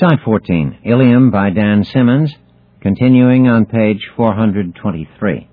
Side 14, Ilium by Dan Simmons, continuing on page 423.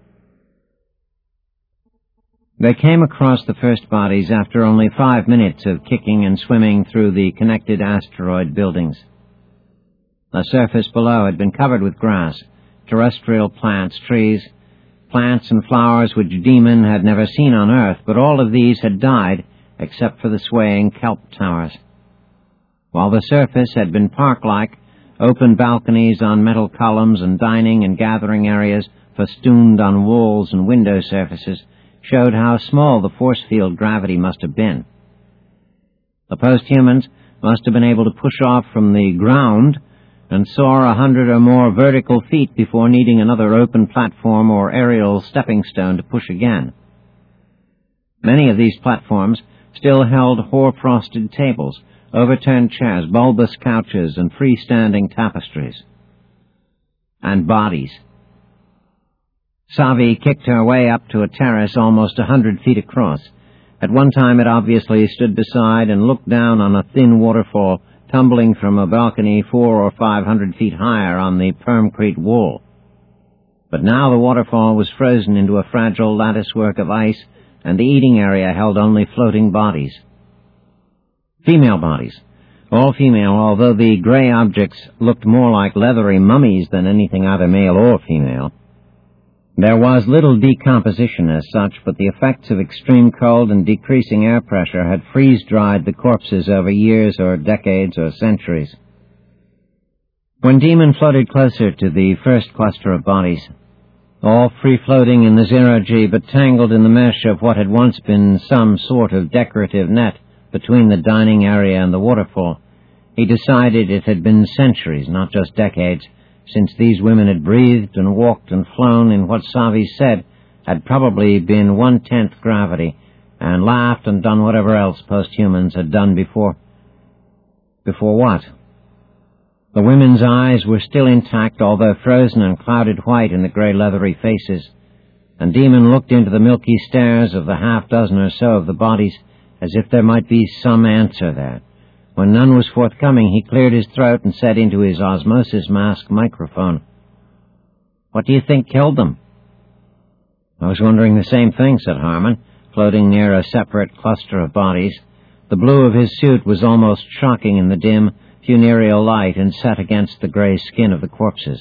They came across the first bodies after only 5 minutes of kicking and swimming through the connected asteroid buildings. The surface below had been covered with grass, terrestrial plants, trees, plants and flowers which Demon had never seen on Earth, but all of these had died except for the swaying kelp towers. While the surface had been park-like, open balconies on metal columns and dining and gathering areas festooned on walls and window surfaces showed how small the force field gravity must have been. The post-humans must have been able to push off from the ground and soar 100 or more vertical feet before needing another open platform or aerial stepping stone to push again. Many of these platforms still held hoar-frosted tables, overturned chairs, bulbous couches, and freestanding tapestries. And bodies. Savi kicked her way up to a terrace almost 100 feet across. At one time it obviously stood beside and looked down on a thin waterfall tumbling from a balcony 400 or 500 feet higher on the permcrete wall. But now the waterfall was frozen into a fragile latticework of ice, and the eating area held only floating bodies. Female bodies. All female, although the gray objects looked more like leathery mummies than anything either male or female. There was little decomposition as such, but the effects of extreme cold and decreasing air pressure had freeze-dried the corpses over years or decades or centuries. When Demon floated closer to the first cluster of bodies, all free-floating in the zero-G but tangled in the mesh of what had once been some sort of decorative net between the dining area and the waterfall, he decided it had been centuries, not just decades, since these women had breathed and walked and flown in what Savi said had probably been 1/10 gravity, and laughed and done whatever else post-humans had done before. Before what? The women's eyes were still intact, although frozen and clouded white in the gray leathery faces, and Demon looked into the milky stares of the half-dozen or so of the bodies as if there might be some answer there. When none was forthcoming, he cleared his throat and said into his osmosis mask microphone, "What do you think killed them?" "I was wondering the same thing," said Harmon, floating near a separate cluster of bodies. The blue of his suit was almost shocking in the dim, funereal light and set against the gray skin of the corpses.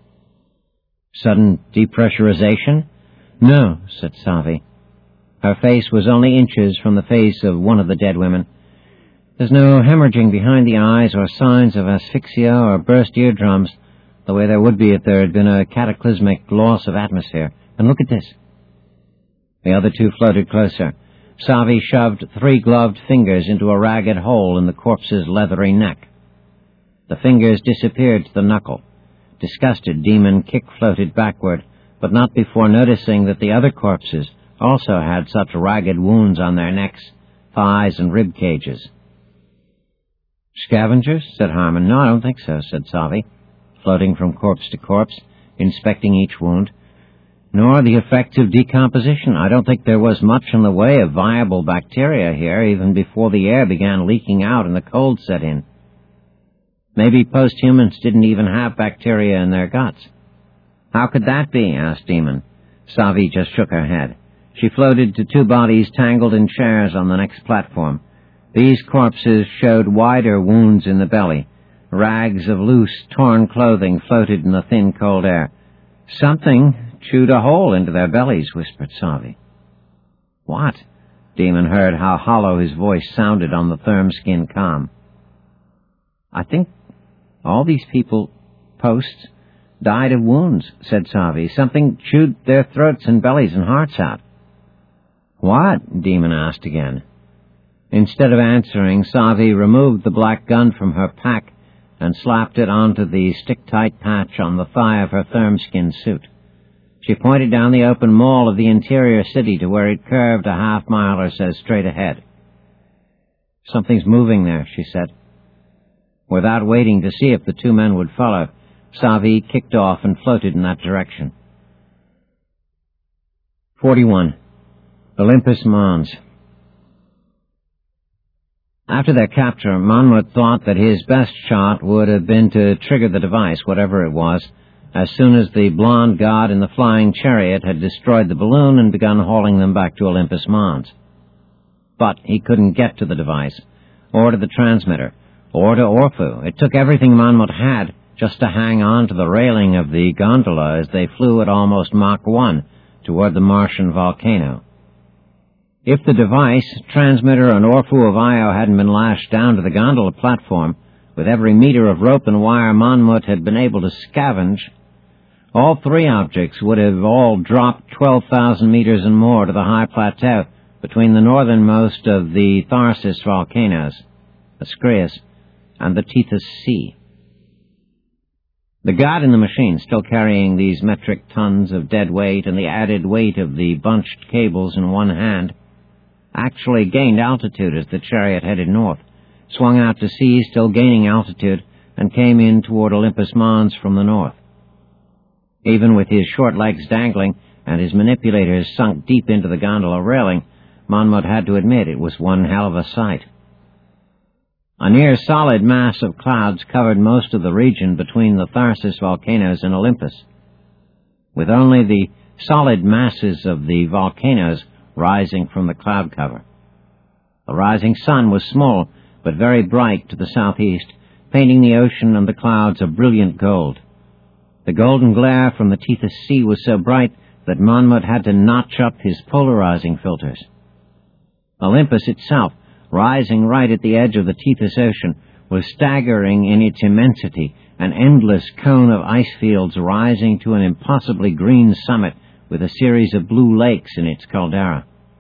"Sudden depressurization?" "No," said Savi. Her face was only inches from the face of one of the dead women. "There's no hemorrhaging behind the eyes or signs of asphyxia or burst eardrums, the way there would be if there had been a cataclysmic loss of atmosphere. And look at this." The other two floated closer. Savi shoved 3 gloved fingers into a ragged hole in the corpse's leathery neck. The fingers disappeared to the knuckle. Disgusted, Demon kick-floated backward, but not before noticing that the other corpses also had such ragged wounds on their necks, thighs, and rib cages. "Scavengers?" said Harmon. "No, I don't think so," said Savi, floating from corpse to corpse, inspecting each wound. "Nor the effects of decomposition. I don't think there was much in the way of viable bacteria here, even before the air began leaking out and the cold set in. Maybe post-humans didn't even have bacteria in their guts." "How could that be?" asked Demon. Savi just shook her head. She floated to 2 bodies tangled in chairs on the next platform. These corpses showed wider wounds in the belly. Rags of loose, torn clothing floated in the thin, cold air. "Something chewed a hole into their bellies," whispered Savi. "What?" Demon heard how hollow his voice sounded on the therm-skin comm. "I think all these people, posts, died of wounds," said Savi. "Something chewed their throats and bellies and hearts out." "What?" Demon asked again. Instead of answering, Savi removed the black gun from her pack and slapped it onto the stick-tight patch on the thigh of her therm-skin suit. She pointed down the open mall of the interior city to where it curved a half-mile or so straight ahead. "Something's moving there," she said. Without waiting to see if the 2 men would follow, Savi kicked off and floated in that direction. 41. Olympus Mons. After their capture, Monmouth thought that his best shot would have been to trigger the device, whatever it was, as soon as the blonde god in the flying chariot had destroyed the balloon and begun hauling them back to Olympus Mons. But he couldn't get to the device, or to the transmitter, or to Orphu. It took everything Monmouth had just to hang on to the railing of the gondola as they flew at almost Mach 1 toward the Martian volcano. If the device, transmitter, and Orphu of Io hadn't been lashed down to the gondola platform, with every meter of rope and wire Monmouth had been able to scavenge, all three objects would have all dropped 12,000 meters and more to the high plateau between the northernmost of the Tharsis volcanoes, the Screus, and the Tethys Sea. The god in the machine, still carrying these metric tons of dead weight and the added weight of the bunched cables in one hand, actually gained altitude as the chariot headed north, swung out to sea, still gaining altitude, and came in toward Olympus Mons from the north. Even with his short legs dangling and his manipulators sunk deep into the gondola railing, Monmouth had to admit it was one hell of a sight. A near-solid mass of clouds covered most of the region between the Tharsis volcanoes and Olympus, with only the solid masses of the volcanoes rising from the cloud cover. The rising sun was small, but very bright to the southeast, painting the ocean and the clouds a brilliant gold. The golden glare from the Tethys Sea was so bright that Monmouth had to notch up his polarizing filters. Olympus itself, rising right at the edge of the Tethys Ocean, was staggering in its immensity, an endless cone of ice fields rising to an impossibly green summit with a series of blue lakes in its caldera.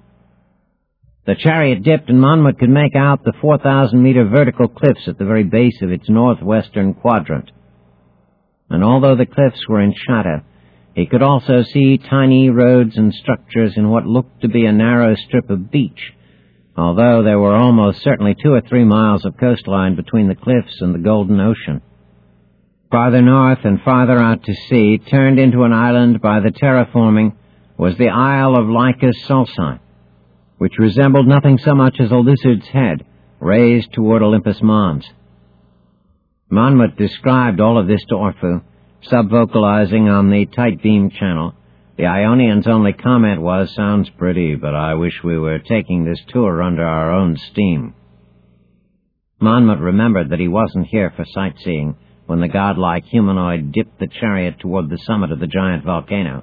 The chariot dipped, and Monmouth could make out the 4,000-meter vertical cliffs at the very base of its northwestern quadrant. And although the cliffs were in shadow, he could also see tiny roads and structures in what looked to be a narrow strip of beach, although there were almost certainly 2 or 3 miles of coastline between the cliffs and the golden ocean. Farther north and farther out to sea, turned into an island by the terraforming, was the Isle of Lycus Sulci, which resembled nothing so much as a lizard's head, raised toward Olympus Mons. Monmouth described all of this to Orphu, sub-vocalizing on the tight beam channel. The Ionian's only comment was, "Sounds pretty, but I wish we were taking this tour under our own steam." Monmouth remembered that he wasn't here for sightseeing when the godlike humanoid dipped the chariot toward the summit of the giant volcano.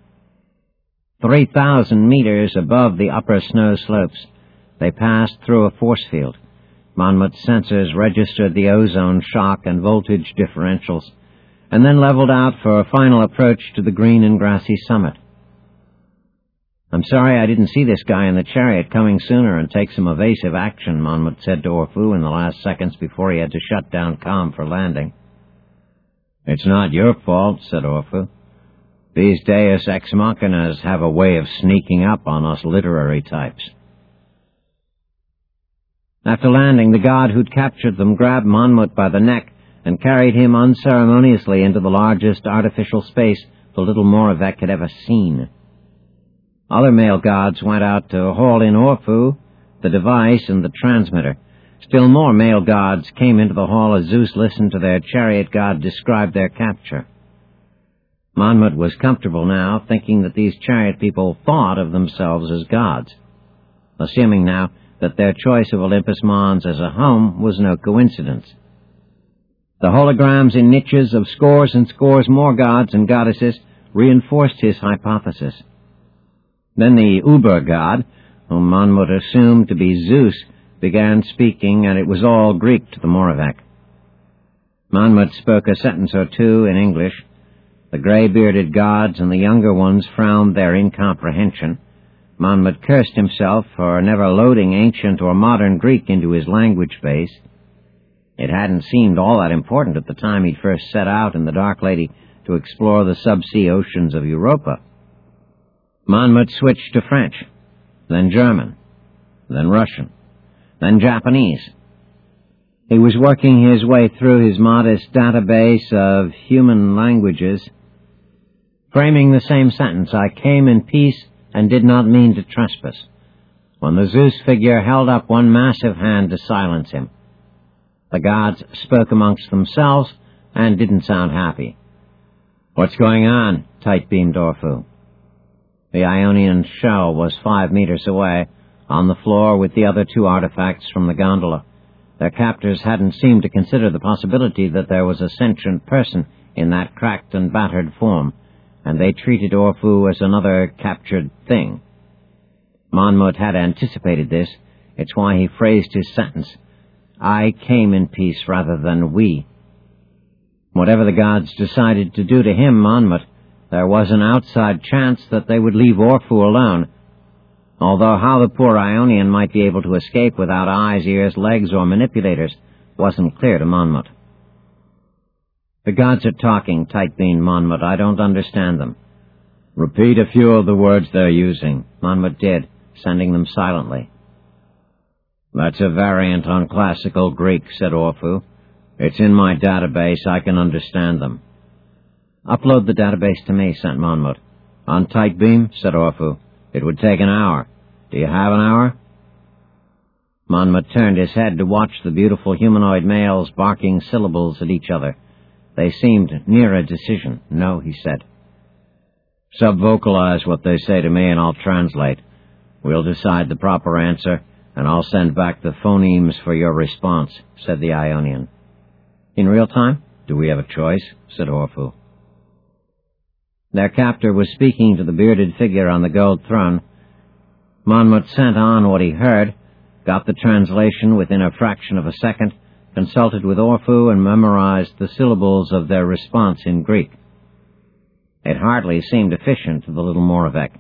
3,000 meters above the upper snow slopes, they passed through a force field. Monmouth's sensors registered the ozone shock and voltage differentials, and then leveled out for a final approach to the green and grassy summit. "I'm sorry I didn't see this guy in the chariot coming sooner and take some evasive action," Monmouth said to Orphu in the last seconds before he had to shut down comm for landing. "It's not your fault," said Orphu. "These deus ex machinas have a way of sneaking up on us literary types." After landing, the god who'd captured them grabbed Monmouth by the neck and carried him unceremoniously into the largest artificial space the little Moravec had ever seen. Other male gods went out to haul in Orphu, the device, and the transmitter. Still more male gods came into the hall as Zeus listened to their chariot god describe their capture. Monmouth was comfortable now, thinking that these chariot people thought of themselves as gods, assuming now that their choice of Olympus Mons as a home was no coincidence. The holograms in niches of scores and scores more gods and goddesses reinforced his hypothesis. Then the Uber-god, whom Monmouth assumed to be Zeus, began speaking, and it was all Greek to the Moravec. Monmouth spoke a sentence or two in English. The gray-bearded gods and the younger ones frowned their incomprehension. Monmouth cursed himself for never loading ancient or modern Greek into his language base. It hadn't seemed all that important at the time he'd first set out in the Dark Lady to explore the subsea oceans of Europa. Monmouth switched to French, then German, then Russian, then Japanese. He was working his way through his modest database of human languages, framing the same sentence: "I came in peace and did not mean to trespass. when the Zeus figure held up one massive hand to silence him. The gods spoke amongst themselves and didn't sound happy. "What's going on?" tight-beamed Orphu. The Ionian shell was 5 meters away, on the floor with the other 2 artifacts from the gondola. Their captors hadn't seemed to consider the possibility that there was a sentient person in that cracked and battered form, and they treated Orphu as another captured thing. Monmouth had anticipated this. It's why he phrased his sentence, "I came in peace rather than we." Whatever the gods decided to do to him, Monmouth, there was an outside chance that they would leave Orphu alone, although how the poor Ionian might be able to escape without eyes, ears, legs, or manipulators wasn't clear to Monmouth. "The gods are talking," tight-beamed Monmouth. "I don't understand them." "Repeat a few of the words they're using." Monmouth did, sending them silently. "That's a variant on classical Greek," said Orphu. "It's in my database. I can understand them." "Upload the database to me," sent Monmouth. "On tight beam?" said Orphu. "It would take an hour. Do you have an hour?" Monmouth turned his head to watch the beautiful humanoid males barking syllables at each other. They seemed near a decision. "No," he said. "Subvocalize what they say to me and I'll translate. We'll decide the proper answer, and I'll send back the phonemes for your response," said the Ionian. "In real time?" "Do we have a choice?" said Orphu. Their captor was speaking to the bearded figure on the gold throne. Monmouth sent on what he heard, got the translation within a fraction of a second, consulted with Orphu, and memorized the syllables of their response in Greek. It hardly seemed efficient to the little Moravec.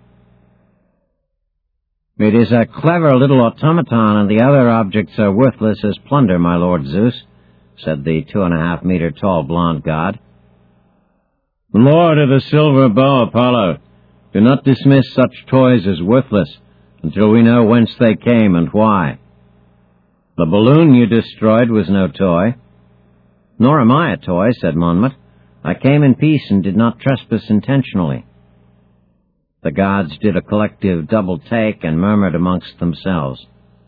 "It is a clever little automaton, and the other objects are worthless as plunder, my Lord Zeus," said the 2.5-meter tall blonde god. "Lord of the silver bow, Apollo, do not dismiss such toys as worthless until we know whence they came and why. The balloon you destroyed was no toy." "Nor am I a toy," said Monmouth. "I came in peace and did not trespass intentionally." The gods did a collective double take and murmured amongst themselves.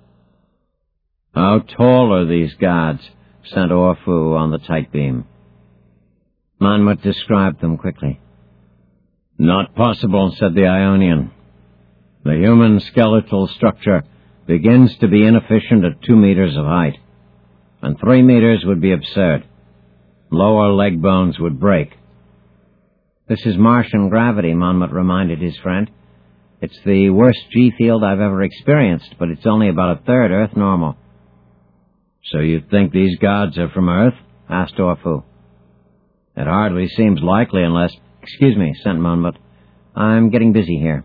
"How tall are these gods?" sent Orphu on the tight beam. Monmouth described them quickly. "Not possible," said the Ionian. "The human skeletal structure begins to be inefficient at 2 meters of height, and 3 meters would be absurd. Lower leg bones would break." "This is Martian gravity," Monmouth reminded his friend. "It's the worst G-field I've ever experienced, but it's only about a third Earth normal." "So you think these gods are from Earth?" asked Orphu. "It hardly seems likely unless—" "Excuse me," sent Monmouth. "I'm getting busy here."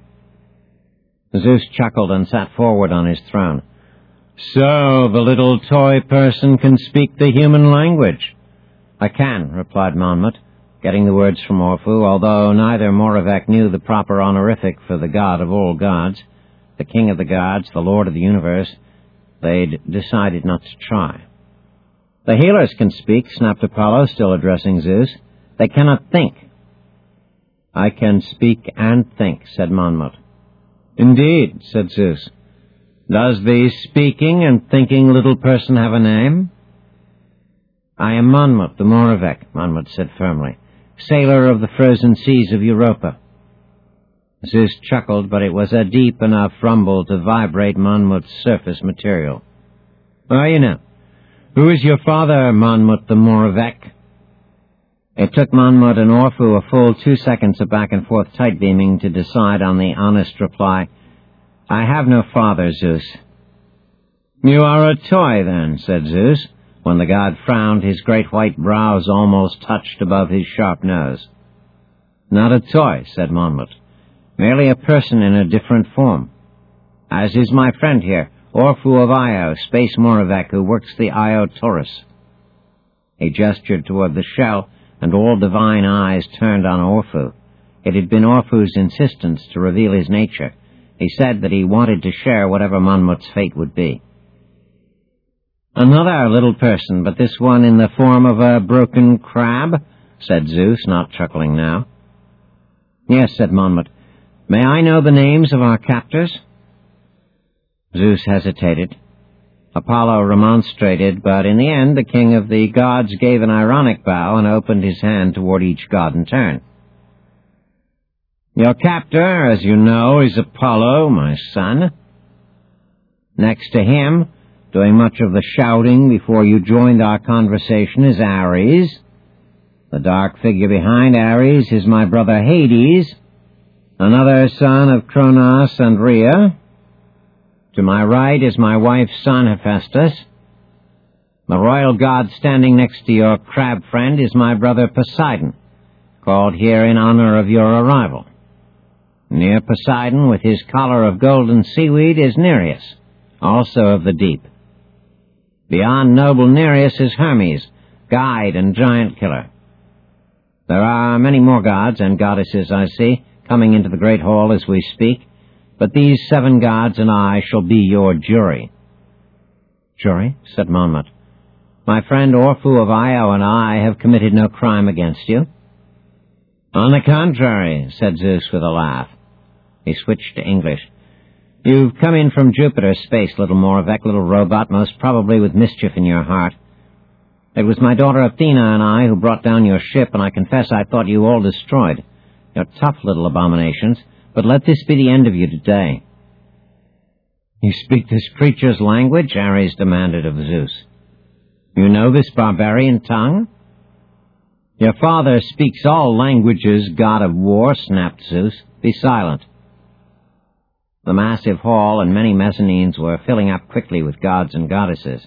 Zeus chuckled and sat forward on his throne. "So the little toy person can speak the human language?" "I can," replied Monmouth, getting the words from Orphu, although neither Moravec knew the proper honorific for the god of all gods, the king of the gods, the lord of the universe. They'd decided not to try. "The healers can speak," snapped Apollo, still addressing Zeus. "They cannot think." "I can speak and think," said Monmouth. "Indeed," said Zeus. "Does the speaking and thinking little person have a name?" "I am Monmouth, the Moravec," Monmouth said firmly, "sailor of the frozen seas of Europa." Zeus chuckled, but it was a deep enough rumble to vibrate Monmouth's surface material. "Are you now? Who is your father, Monmouth the Moravec?" It took Monmouth and Orphu a full 2 seconds of back-and-forth tight-beaming to decide on the honest reply. "I have no father, Zeus." "You are a toy, then," said Zeus, when the god frowned, his great white brows almost touched above his sharp nose. "Not a toy," said Monmouth. "Merely a person in a different form. As is my friend here, Orphu of Io, Space Moravec, who works the Io Taurus." He gestured toward the shell, and all divine eyes turned on Orphu. It had been Orphu's insistence to reveal his nature. He said that he wanted to share whatever Monmouth's fate would be. "Another little person, but this one in the form of a broken crab?" said Zeus, not chuckling now. "Yes," said Monmouth. "May I know the names of our captors?" Zeus hesitated. Apollo remonstrated, but in the end the king of the gods gave an ironic bow and opened his hand toward each god in turn. Your captor, as you know, is Apollo, my son. Next to him, doing much of the shouting before you joined our conversation, is Ares. The dark figure behind Ares is my brother Hades, another son of Kronos and Rhea. To my right is my wife's son Hephaestus. The royal god standing next to your crab friend is my brother Poseidon, called here in honor of your arrival. Near Poseidon, with his collar of golden seaweed, is Nereus, also of the deep. Beyond noble Nereus is Hermes, guide and giant killer. There are many more gods and goddesses, I see, coming into the great hall as we speak, but these 7 gods and I shall be your jury. Jury? Said Monmouth. My friend Orpheus of Io and I have committed no crime against you. On the contrary, said Zeus with a laugh. He switched to English. You've come in from Jupiter's space, little Moravec, little robot, most probably with mischief in your heart. It was my daughter Athena and I who brought down your ship, and I confess I thought you all destroyed. You're tough little abominations, but let this be the end of you today. You speak this creature's language? Ares demanded of Zeus. You know this barbarian tongue? Your father speaks all languages, god of war, snapped Zeus. Be silent. The massive hall and many mezzanines were filling up quickly with gods and goddesses.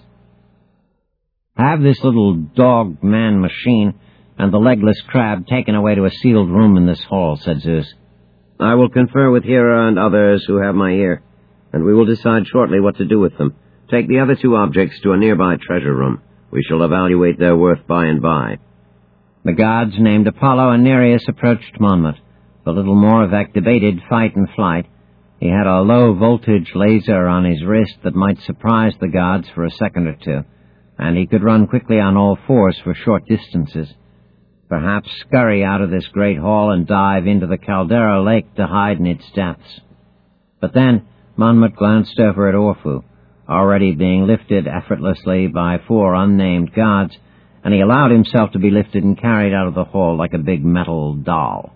Have this little dog-man machine and the legless crab taken away to a sealed room in this hall, said Zeus. I will confer with Hera and others who have my ear, and we will decide shortly what to do with them. Take the other 2 objects to a nearby treasure room. We shall evaluate their worth by and by. The gods named Apollo and Nereus approached Monmouth. The little Moravec debated fight and flight. He had a low-voltage laser on his wrist that might surprise the gods for a second or 2, and he could run quickly on all 4s for short distances. Perhaps scurry out of this great hall and dive into the Caldera Lake to hide in its depths. But then Monmouth glanced over at Orpheus, already being lifted effortlessly by 4 unnamed gods, and he allowed himself to be lifted and carried out of the hall like a big metal doll.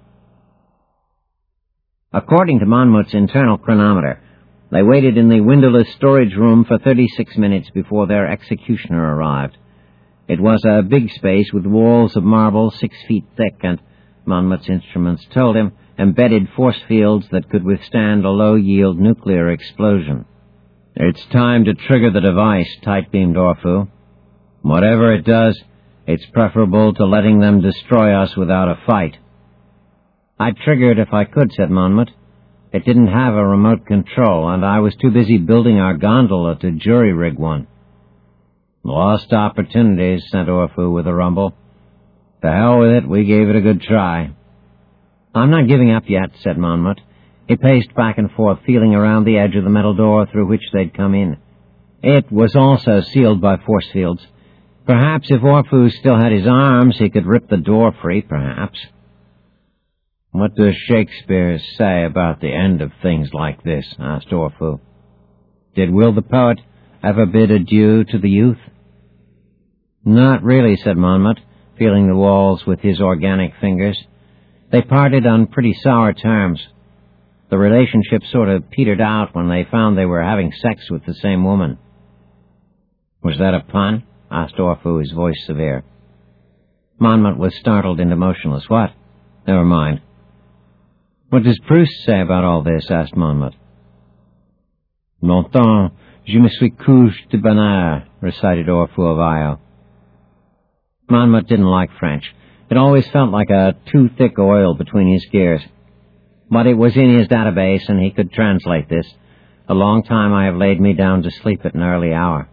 According to Monmouth's internal chronometer, they waited in the windowless storage room for 36 minutes before their executioner arrived. It was a big space with walls of marble 6 feet thick and, Monmouth's instruments told him, embedded force fields that could withstand a low-yield nuclear explosion. It's time to trigger the device, tight-beamed Orpheus. Whatever it does, it's preferable to letting them destroy us without a fight. I'd trigger it if I could, said Monmouth. It didn't have a remote control, and I was too busy building our gondola to jury-rig one. Lost opportunities, said Orpheus with a rumble. To hell with it, we gave it a good try. I'm not giving up yet, said Monmouth. He paced back and forth, feeling around the edge of the metal door through which they'd come in. It was also sealed by force fields. Perhaps if Orpheus still had his arms, he could rip the door free, perhaps. What does Shakespeare say about the end of things like this? Asked Orpheus. Did Will the poet ever bid adieu to the youth? Not really, said Monmouth, feeling the walls with his organic fingers. They parted on pretty sour terms. The relationship sort of petered out when they found they were having sex with the same woman. Was that a pun? Asked Orpheus, his voice severe. Monmouth was startled into motionless. What? Never mind. What does Proust say about all this? Asked Monmouth. Longtemps, je me suis couché de bonheur, recited Orpheus of Io. Monmouth didn't like French. It always felt like a too thick oil between his gears. But it was in his database, and he could translate this. A long time I have laid me down to sleep at an early hour.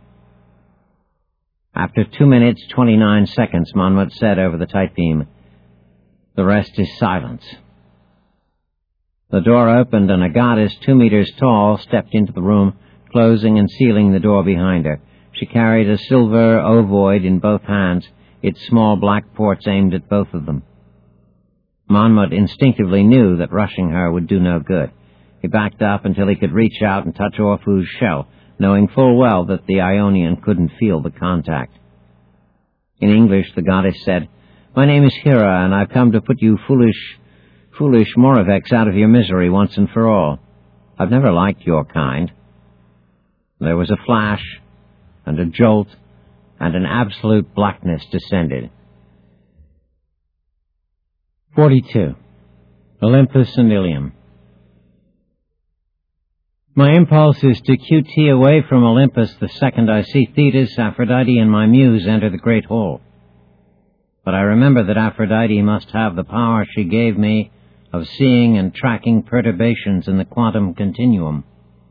After 2 minutes, 29 seconds, Monmouth said over the tight beam, The rest is silence. The door opened, and a goddess 2 meters tall stepped into the room, closing and sealing the door behind her. She carried a silver ovoid in both hands, its small black ports aimed at both of them. Monmouth instinctively knew that rushing her would do no good. He backed up until he could reach out and touch Orphu's shell, knowing full well that the Ionian couldn't feel the contact. In English, the goddess said, "My name is Hera, and I've come to put you foolish Moravex out of your misery once and for all. I've never liked your kind." There was a flash, and a jolt, and an absolute blackness descended. 42. Olympus and Ilium. My impulse is to QT away from Olympus the second I see Thetis, Aphrodite, and my muse enter the great hall. But I remember that Aphrodite must have the power she gave me of seeing and tracking perturbations in the quantum continuum.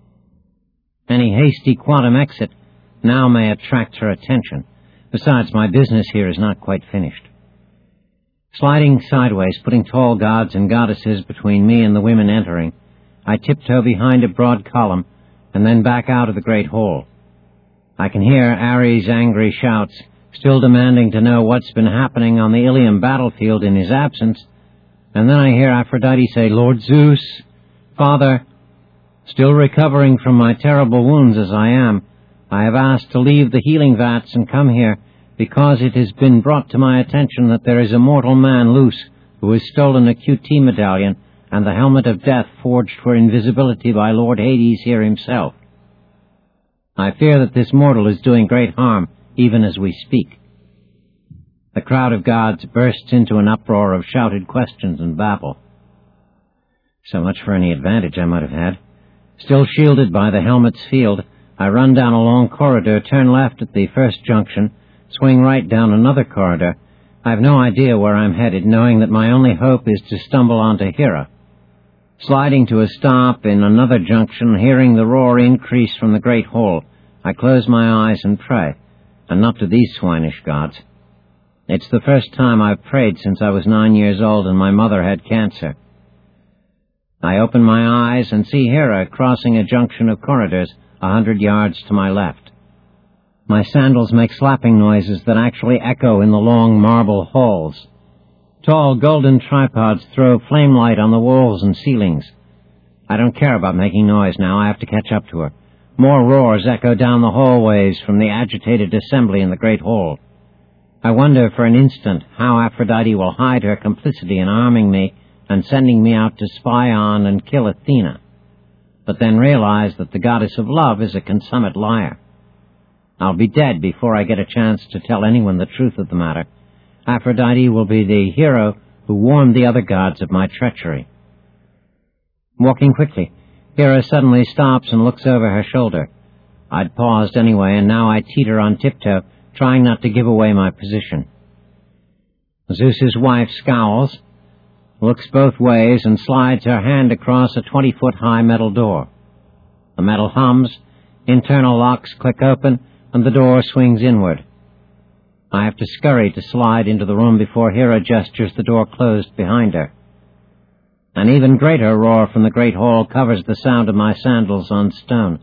Any hasty quantum exit now may attract her attention. Besides, my business here is not quite finished. Sliding sideways, putting tall gods and goddesses between me and the women entering, I tiptoe behind a broad column and then back out of the great hall. I can hear Ares' angry shouts, still demanding to know what's been happening on the Ilium battlefield in his absence, and then I hear Aphrodite say, "Lord Zeus, Father, still recovering from my terrible wounds as I am, I have asked to leave the healing vats and come here because it has been brought to my attention that there is a mortal man loose who has stolen a QT medallion and the helmet of death forged for invisibility by Lord Hades here himself. I fear that this mortal is doing great harm, even as we speak." The crowd of gods bursts into an uproar of shouted questions and babble. So much for any advantage I might have had. Still shielded by the helmet's field, I run down a long corridor, turn left at the first junction, swing right down another corridor. I have no idea where I'm headed, knowing that my only hope is to stumble onto Hera. Sliding to a stop in another junction, hearing the roar increase from the great hall, I close my eyes and pray, and not to these swinish gods. It's the first time I've prayed since I was 9 years old and my mother had cancer. I open my eyes and see Hera crossing a junction of corridors 100 yards to my left. My sandals make slapping noises that actually echo in the long marble halls. Tall golden tripods throw flame light on the walls and ceilings. I don't care about making noise now. I have to catch up to her. More roars echo down the hallways from the agitated assembly in the great hall. I wonder for an instant how Aphrodite will hide her complicity in arming me and sending me out to spy on and kill Athena, but then realize that the goddess of love is a consummate liar. I'll be dead before I get a chance to tell anyone the truth of the matter. Aphrodite will be the hero who warned the other gods of my treachery. Walking quickly, Hera suddenly stops and looks over her shoulder. I'd paused anyway, and now I teeter on tiptoe, trying not to give away my position. Zeus's wife scowls, looks both ways, and slides her hand across a 20-foot-high metal door. The metal hums, internal locks click open, and the door swings inward. I have to scurry to slide into the room before Hera gestures the door closed behind her. An even greater roar from the great hall covers the sound of my sandals on stone.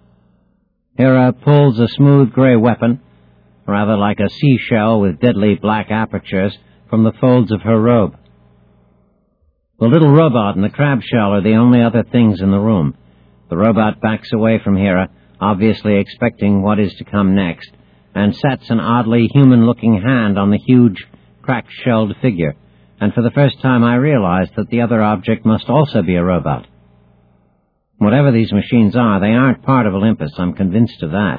Hera pulls a smooth gray weapon, rather like a seashell with deadly black apertures, from the folds of her robe. The little robot and the crab shell are the only other things in the room. The robot backs away from Hera, obviously expecting what is to come next, and sets an oddly human-looking hand on the huge, cracked-shelled figure, and for the first time I realize that the other object must also be a robot. Whatever these machines are, they aren't part of Olympus. I'm convinced of that.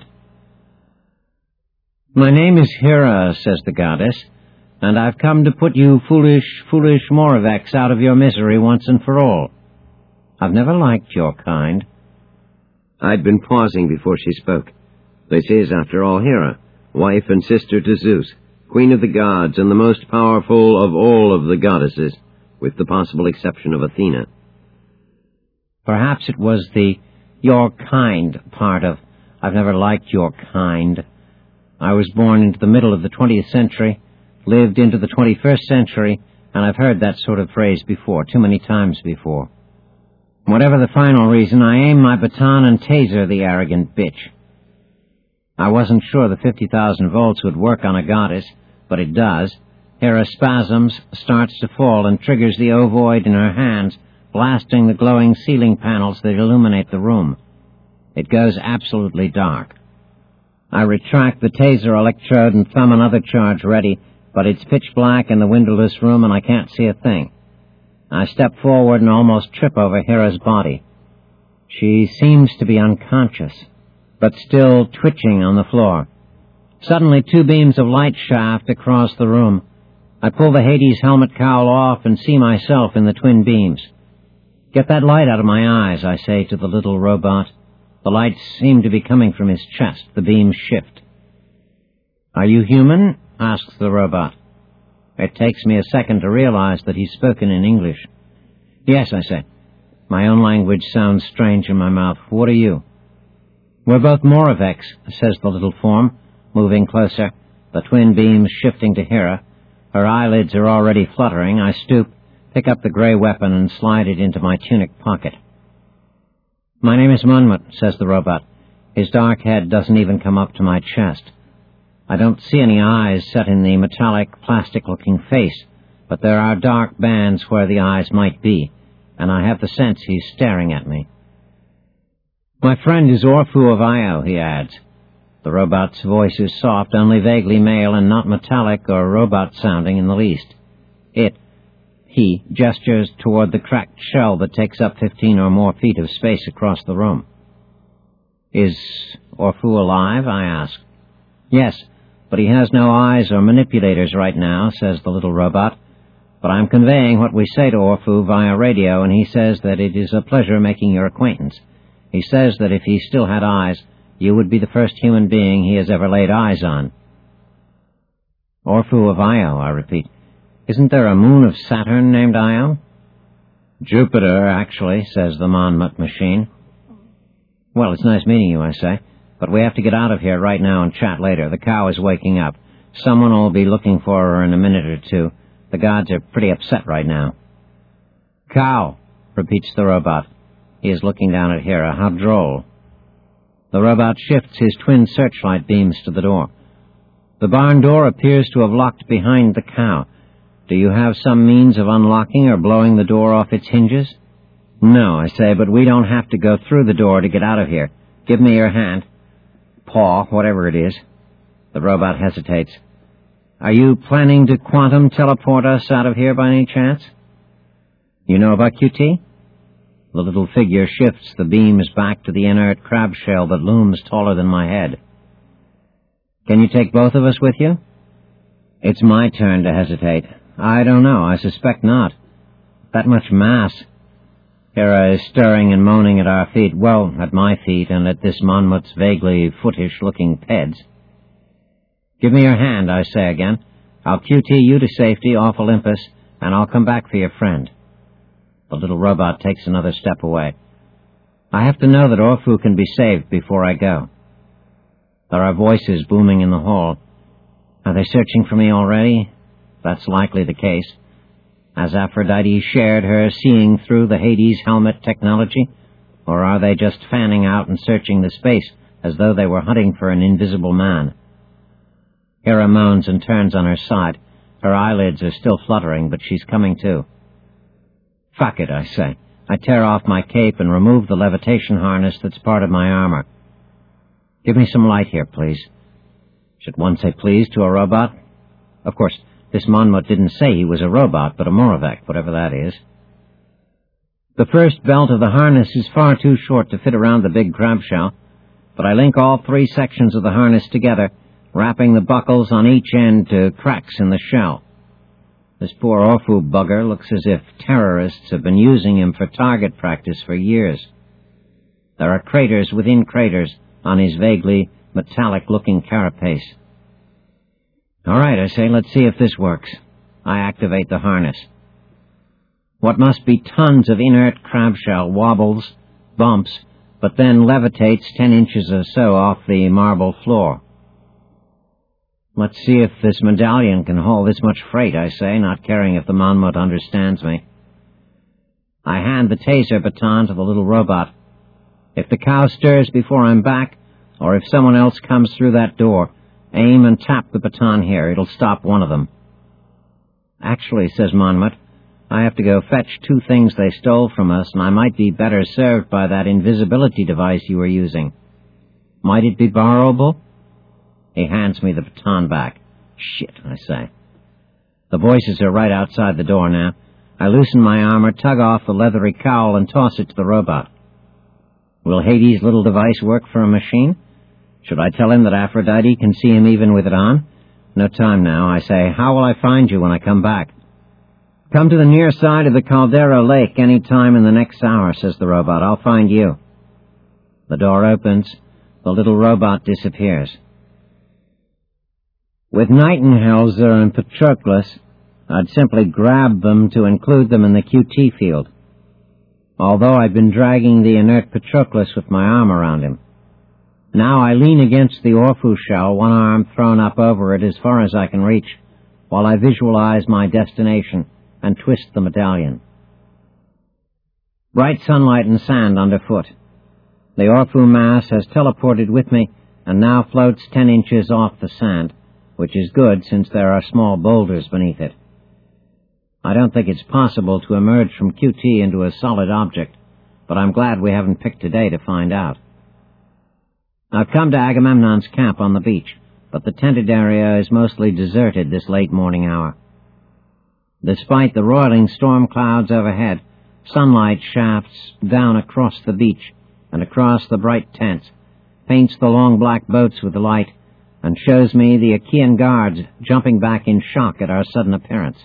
"My name is Hera," says the goddess, "and I've come to put you foolish Moravex out of your misery once and for all. I've never liked your kind." I'd been pausing before she spoke. This is, after all, Hera, wife and sister to Zeus, queen of the gods and the most powerful of all of the goddesses, with the possible exception of Athena. Perhaps it was the "your kind" part of "I've never liked your kind." I was born into the middle of the 20th century, lived into the 21st century, and I've heard that sort of phrase before, too many times before. Whatever the final reason, I aim my baton and taser the arrogant bitch. I wasn't sure the 50,000 volts would work on a goddess, but it does. Hera spasms, starts to fall, and triggers the ovoid in her hands, blasting the glowing ceiling panels that illuminate the room. It goes absolutely dark. I retract the taser electrode and thumb another charge ready, but it's pitch black in the windowless room and I can't see a thing. I step forward and almost trip over Hera's body. She seems to be unconscious, but still twitching on the floor. Suddenly, 2 beams of light shaft across the room. I pull the Hades helmet cowl off and see myself in the twin beams. "Get that light out of my eyes," I say to the little robot. The lights seem to be coming from his chest. The beams shift. "Are you human?" asks the robot. It takes me a second to realize that he's spoken in English. "Yes," I say. My own language sounds strange in my mouth. "What are you?" "We're both Moraveks," says the little form, moving closer, the twin beams shifting to Hera. Her eyelids are already fluttering. I stoop, pick up the gray weapon, and slide it into my tunic pocket. "My name is Monmouth," says the robot. His dark head doesn't even come up to my chest. I don't see any eyes set in the metallic, plastic-looking face, but there are dark bands where the eyes might be, and I have the sense he's staring at me. "My friend is Orfu of Io," he adds. The robot's voice is soft, only vaguely male, and not metallic or robot-sounding in the least. He gestures toward the cracked shell that takes up 15 or more feet of space across the room. "Is Orfu alive?" I ask. "Yes, but he has no eyes or manipulators right now," says the little robot. "But I'm conveying what we say to Orfu via radio, and he says that it is a pleasure making your acquaintance. He says that if he still had eyes, you would be the first human being he has ever laid eyes on." "Orfu of Io," I repeat. "Isn't there a moon of Saturn named Io?" "Jupiter, actually," says the Monmouth machine. "Well, it's nice meeting you," I say, "but we have to get out of here right now and chat later. The cow is waking up. Someone will be looking for her in a minute or two. The gods are pretty upset right now." "Cow," repeats the robot. He is looking down at Hera. How droll. The robot shifts his twin searchlight beams to the door. The barn door appears to have locked behind the cow. "Do you have some means of unlocking or blowing the door off its hinges?" "No," I say, "but we don't have to go through the door to get out of here. Give me your hand." Paw, whatever it is. The robot hesitates. "Are you planning to quantum teleport us out of here by any chance?" "You know about QT?" The little figure shifts the beams back to the inert crab shell that looms taller than my head. "Can you take both of us with you?" It's my turn to hesitate. I don't know. I suspect not. That much mass. Hera is stirring and moaning at our feet, well, at my feet and at this Monmouth's vaguely footish-looking peds. "Give me your hand," I say again. "I'll QT you to safety off Olympus, and I'll come back for your friend." The little robot takes another step away. "I have to know that Orfu can be saved before I go." There are voices booming in the hall. Are they searching for me already? That's likely the case. Has Aphrodite shared her seeing through the Hades helmet technology? Or are they just fanning out and searching the space as though they were hunting for an invisible man? Hera moans and turns on her side. Her eyelids are still fluttering, but she's coming to. "Fuck it," I say. I tear off my cape and remove the levitation harness that's part of my armor. "Give me some light here, please." Should one say please to a robot? Of course, this Monmouth didn't say he was a robot, but a Moravek, whatever that is. The first belt of the harness is far too short to fit around the big crab shell, but I link all 3 sections of the harness together, wrapping the buckles on each end to cracks in the shell. This poor Orfu bugger looks as if terrorists have been using him for target practice for years. There are craters within craters on his vaguely metallic-looking carapace. All right, I say, let's see if this works. I activate the harness. What must be tons of inert crab shell wobbles, bumps, but then levitates 10 inches or so off the marble floor. Let's see if this medallion can hold this much freight, I say, not caring if the Monmouth understands me. I hand the taser baton to the little robot. If the cow stirs before I'm back, or if someone else comes through that door, aim and tap the baton here. It'll stop one of them. Actually, says Monmouth, I have to go fetch 2 things they stole from us, and I might be better served by that invisibility device you were using. Might it be borrowable? He hands me the baton back. Shit, I say. The voices are right outside the door now. I loosen my armor, tug off the leathery cowl, and toss it to the robot. Will Hades' little device work for a machine? Should I tell him that Aphrodite can see him even with it on? No time now, I say. How will I find you when I come back? Come to the near side of the Caldera Lake any time in the next hour, says the robot. I'll find you. The door opens. The little robot disappears. With Nightinghelser and Patroclus, I'd simply grab them to include them in the QT field, although I'd been dragging the inert Patroclus with my arm around him. Now I lean against the Orphu shell, one arm thrown up over it as far as I can reach, while I visualize my destination and twist the medallion. Bright sunlight and sand underfoot. The Orphu mass has teleported with me and now floats 10 inches off the sand, which is good since there are small boulders beneath it. I don't think it's possible to emerge from QT into a solid object, but I'm glad we haven't picked today to find out. I've come to Agamemnon's camp on the beach, but the tented area is mostly deserted this late morning hour. Despite the roiling storm clouds overhead, sunlight shafts down across the beach and across the bright tents, paints the long black boats with light, and shows me the Achaean guards jumping back in shock at our sudden appearance.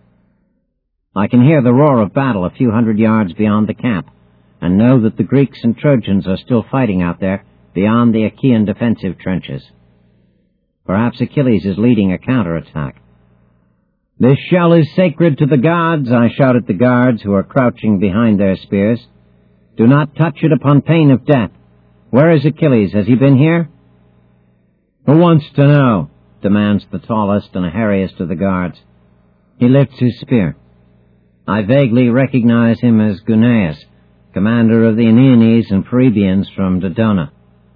I can hear the roar of battle a few hundred yards beyond the camp, and know that the Greeks and Trojans are still fighting out there beyond the Achaean defensive trenches. Perhaps Achilles is leading a counterattack. This shell is sacred to the gods, I shout at the guards who are crouching behind their spears. Do not touch it upon pain of death. Where is Achilles? Has he been here? Who wants to know? Demands the tallest and hairiest of the guards. He lifts his spear. I vaguely recognize him as Guneus, commander of the Aeneas and Peribians from Dodona.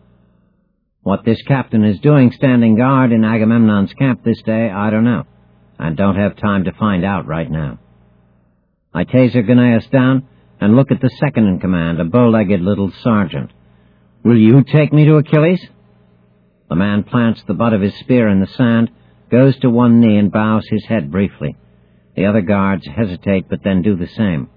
What this captain is doing standing guard in Agamemnon's camp this day, I don't know, and don't have time to find out right now. I taser Guneus down and look at the second in command, a bow-legged little sergeant. Will you take me to Achilles? The man plants the butt of his spear in the sand, goes to one knee and bows his head briefly. The other guards hesitate, but then do the same.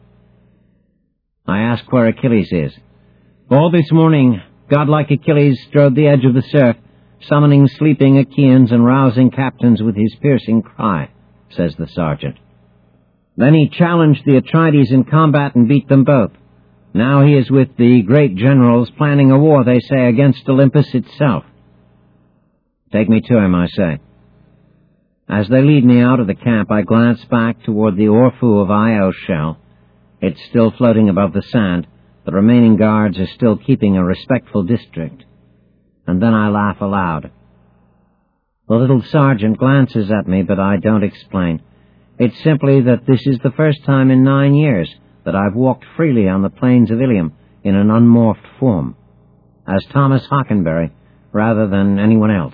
I ask where Achilles is. All this morning, godlike Achilles strode the edge of the surf, summoning sleeping Achaeans and rousing captains with his piercing cry, says the sergeant. Then he challenged the Atrides in combat and beat them both. Now he is with the great generals planning a war, they say, against Olympus itself. Take me to him, I say. As they lead me out of the camp, I glance back toward the Orphu of Io's shell. It's still floating above the sand. The remaining guards are still keeping a respectful district. And then I laugh aloud. The little sergeant glances at me, but I don't explain. It's simply that this is the first time in 9 years that I've walked freely on the plains of Ilium in an unmorphed form, as Thomas Hockenberry, rather than anyone else.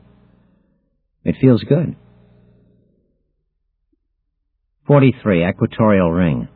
It feels good. 43, Equatorial Ring.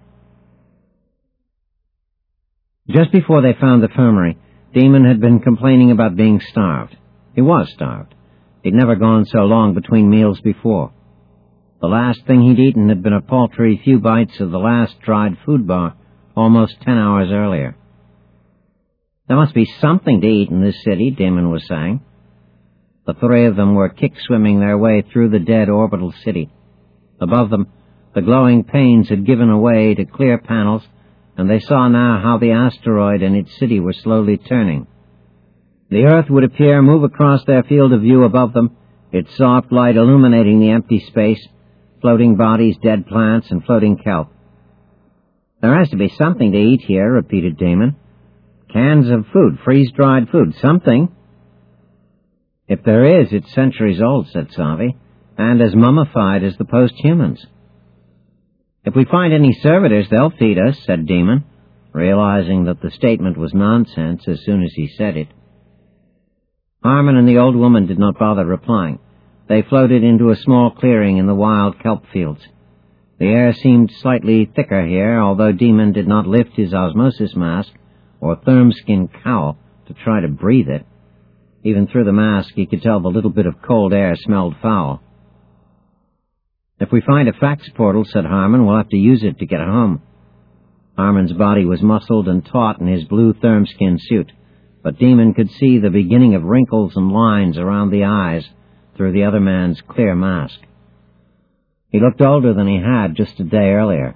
Just before they found the infirmary, Damon had been complaining about being starved. He was starved. He'd never gone so long between meals before. The last thing he'd eaten had been a paltry few bites of the last dried food bar, almost 10 hours earlier. There must be something to eat in this city, Damon was saying. The 3 of them were kick-swimming their way through the dead orbital city. Above them, the glowing panes had given way to clear panels, and they saw now how the asteroid and its city were slowly turning. The Earth would appear, move across their field of view above them, its soft light illuminating the empty space, floating bodies, dead plants, and floating kelp. There has to be something to eat here, repeated Damon. Cans of food, freeze-dried food, something. If there is, it's centuries old, said Savi, and as mummified as the post-humans. If we find any servitors, they'll feed us, said Damon, realizing that the statement was nonsense as soon as he said it. Harmon and the old woman did not bother replying. They floated into a small clearing in the wild kelp fields. The air seemed slightly thicker here, although Demon did not lift his osmosis mask or thermskin cowl to try to breathe it. Even through the mask, he could tell the little bit of cold air smelled foul. "If we find a fax portal," said Harmon, "we'll have to use it to get home." Harmon's body was muscled and taut in his blue thermskin suit, but Demon could see the beginning of wrinkles and lines around the eyes through the other man's clear mask. He looked older than he had just a day earlier.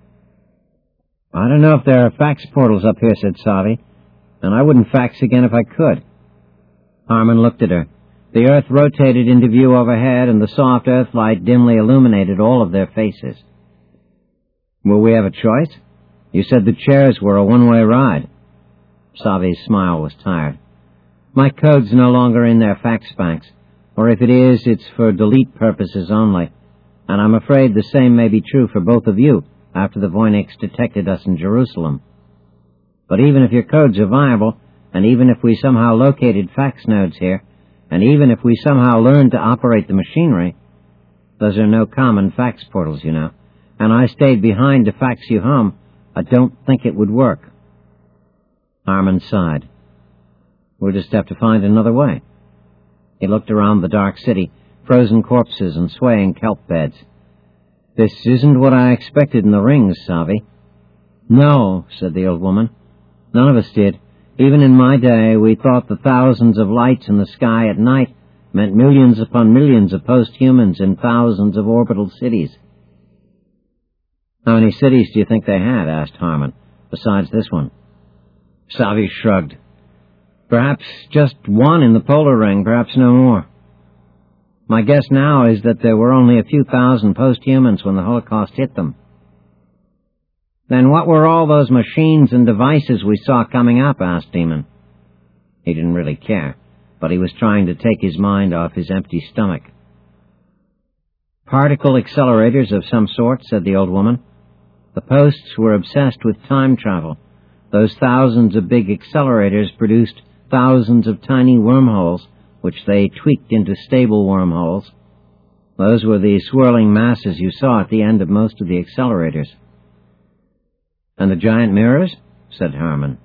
"I don't know if there are fax portals up here," said Savi, "and I wouldn't fax again if I could." Harmon looked at her. The earth rotated into view overhead, and the soft earthlight dimly illuminated all of their faces. "Will we have a choice? You said the chairs were a one-way ride." Savi's smile was tired. "My code's no longer in their fax banks, or if it is, it's for delete purposes only, and I'm afraid the same may be true for both of you after the Voynix detected us in Jerusalem. But even if your codes are viable, and even if we somehow located fax nodes here, and even if we somehow learned to operate the machinery, those are no common fax portals, you know, and I stayed behind to fax you home, I don't think it would work." Harmon sighed. "We'll just have to find another way." He looked around the dark city, frozen corpses and swaying kelp beds. "This isn't what I expected in the rings, Savi." "No," said the old woman. "None of us did. Even in my day, we thought the thousands of lights in the sky at night meant millions upon millions of post-humans in thousands of orbital cities." "How many cities do you think they had?" asked Harmon, "besides this one?" Savi shrugged. "Perhaps just one in the polar ring, perhaps no more. My guess now is that there were only a few thousand post-humans when the Holocaust hit them." "Then what were all those machines and devices we saw coming up?" asked Demon. He didn't really care, but he was trying to take his mind off his empty stomach. "Particle accelerators of some sort," said the old woman. "The posts were obsessed with time travel. Those thousands of big accelerators produced thousands of tiny wormholes, which they tweaked into stable wormholes. Those were the swirling masses you saw at the end of most of the accelerators." "And the giant mirrors?" said Harmon.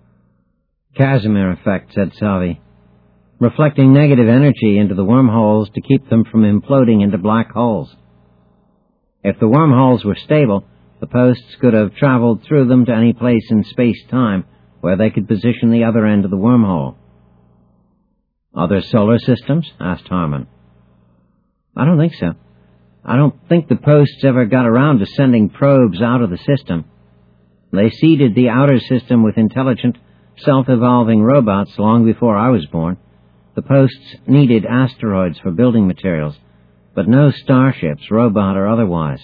"Casimir effect," said Savi. "Reflecting negative energy into the wormholes to keep them from imploding into black holes. If the wormholes were stable, the posts could have traveled through them to any place in space-time where they could position the other end of the wormhole." "Other solar systems?" asked Harmon. "I don't think so. I don't think the posts ever got around to sending probes out of the system. They seeded the outer system with intelligent, self-evolving robots long before I was born. The posts needed asteroids for building materials, but no starships, robot or otherwise."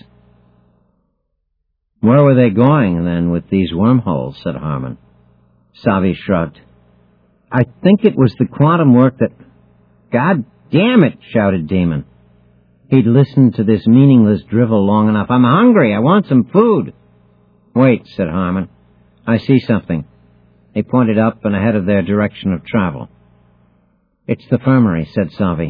"Where were they going, then, with these wormholes?" said Harmon. Savi shrugged. "I think it was the quantum work that—" "God damn it!" shouted Demon. He'd listened to this meaningless drivel long enough. "I'm hungry. I want some food." "Wait," said Harmon. "I see something." He pointed up and ahead of their direction of travel. "It's the infirmary," said Savi.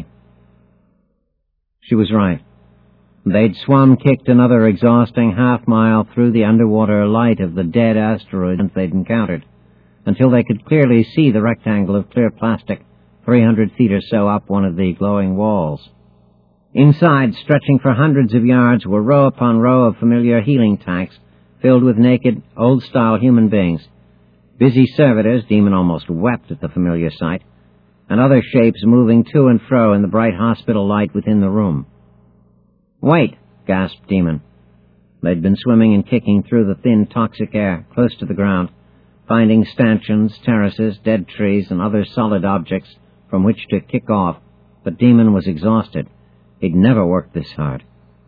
She was right. They'd swum-kicked another exhausting half-mile through the underwater light of the dead asteroid they'd encountered, until they could clearly see the rectangle of clear plastic 300 feet or so up one of the glowing walls. Inside, stretching for hundreds of yards, were row upon row of familiar healing tanks filled with naked, old-style human beings. Busy servitors, Demon almost wept at the familiar sight, and other shapes moving to and fro in the bright hospital light within the room. "Wait," gasped Demon. They'd been swimming and kicking through the thin, toxic air, close to the ground, finding stanchions, terraces, dead trees, and other solid objects from which to kick off, but Demon was exhausted. He'd never worked this hard.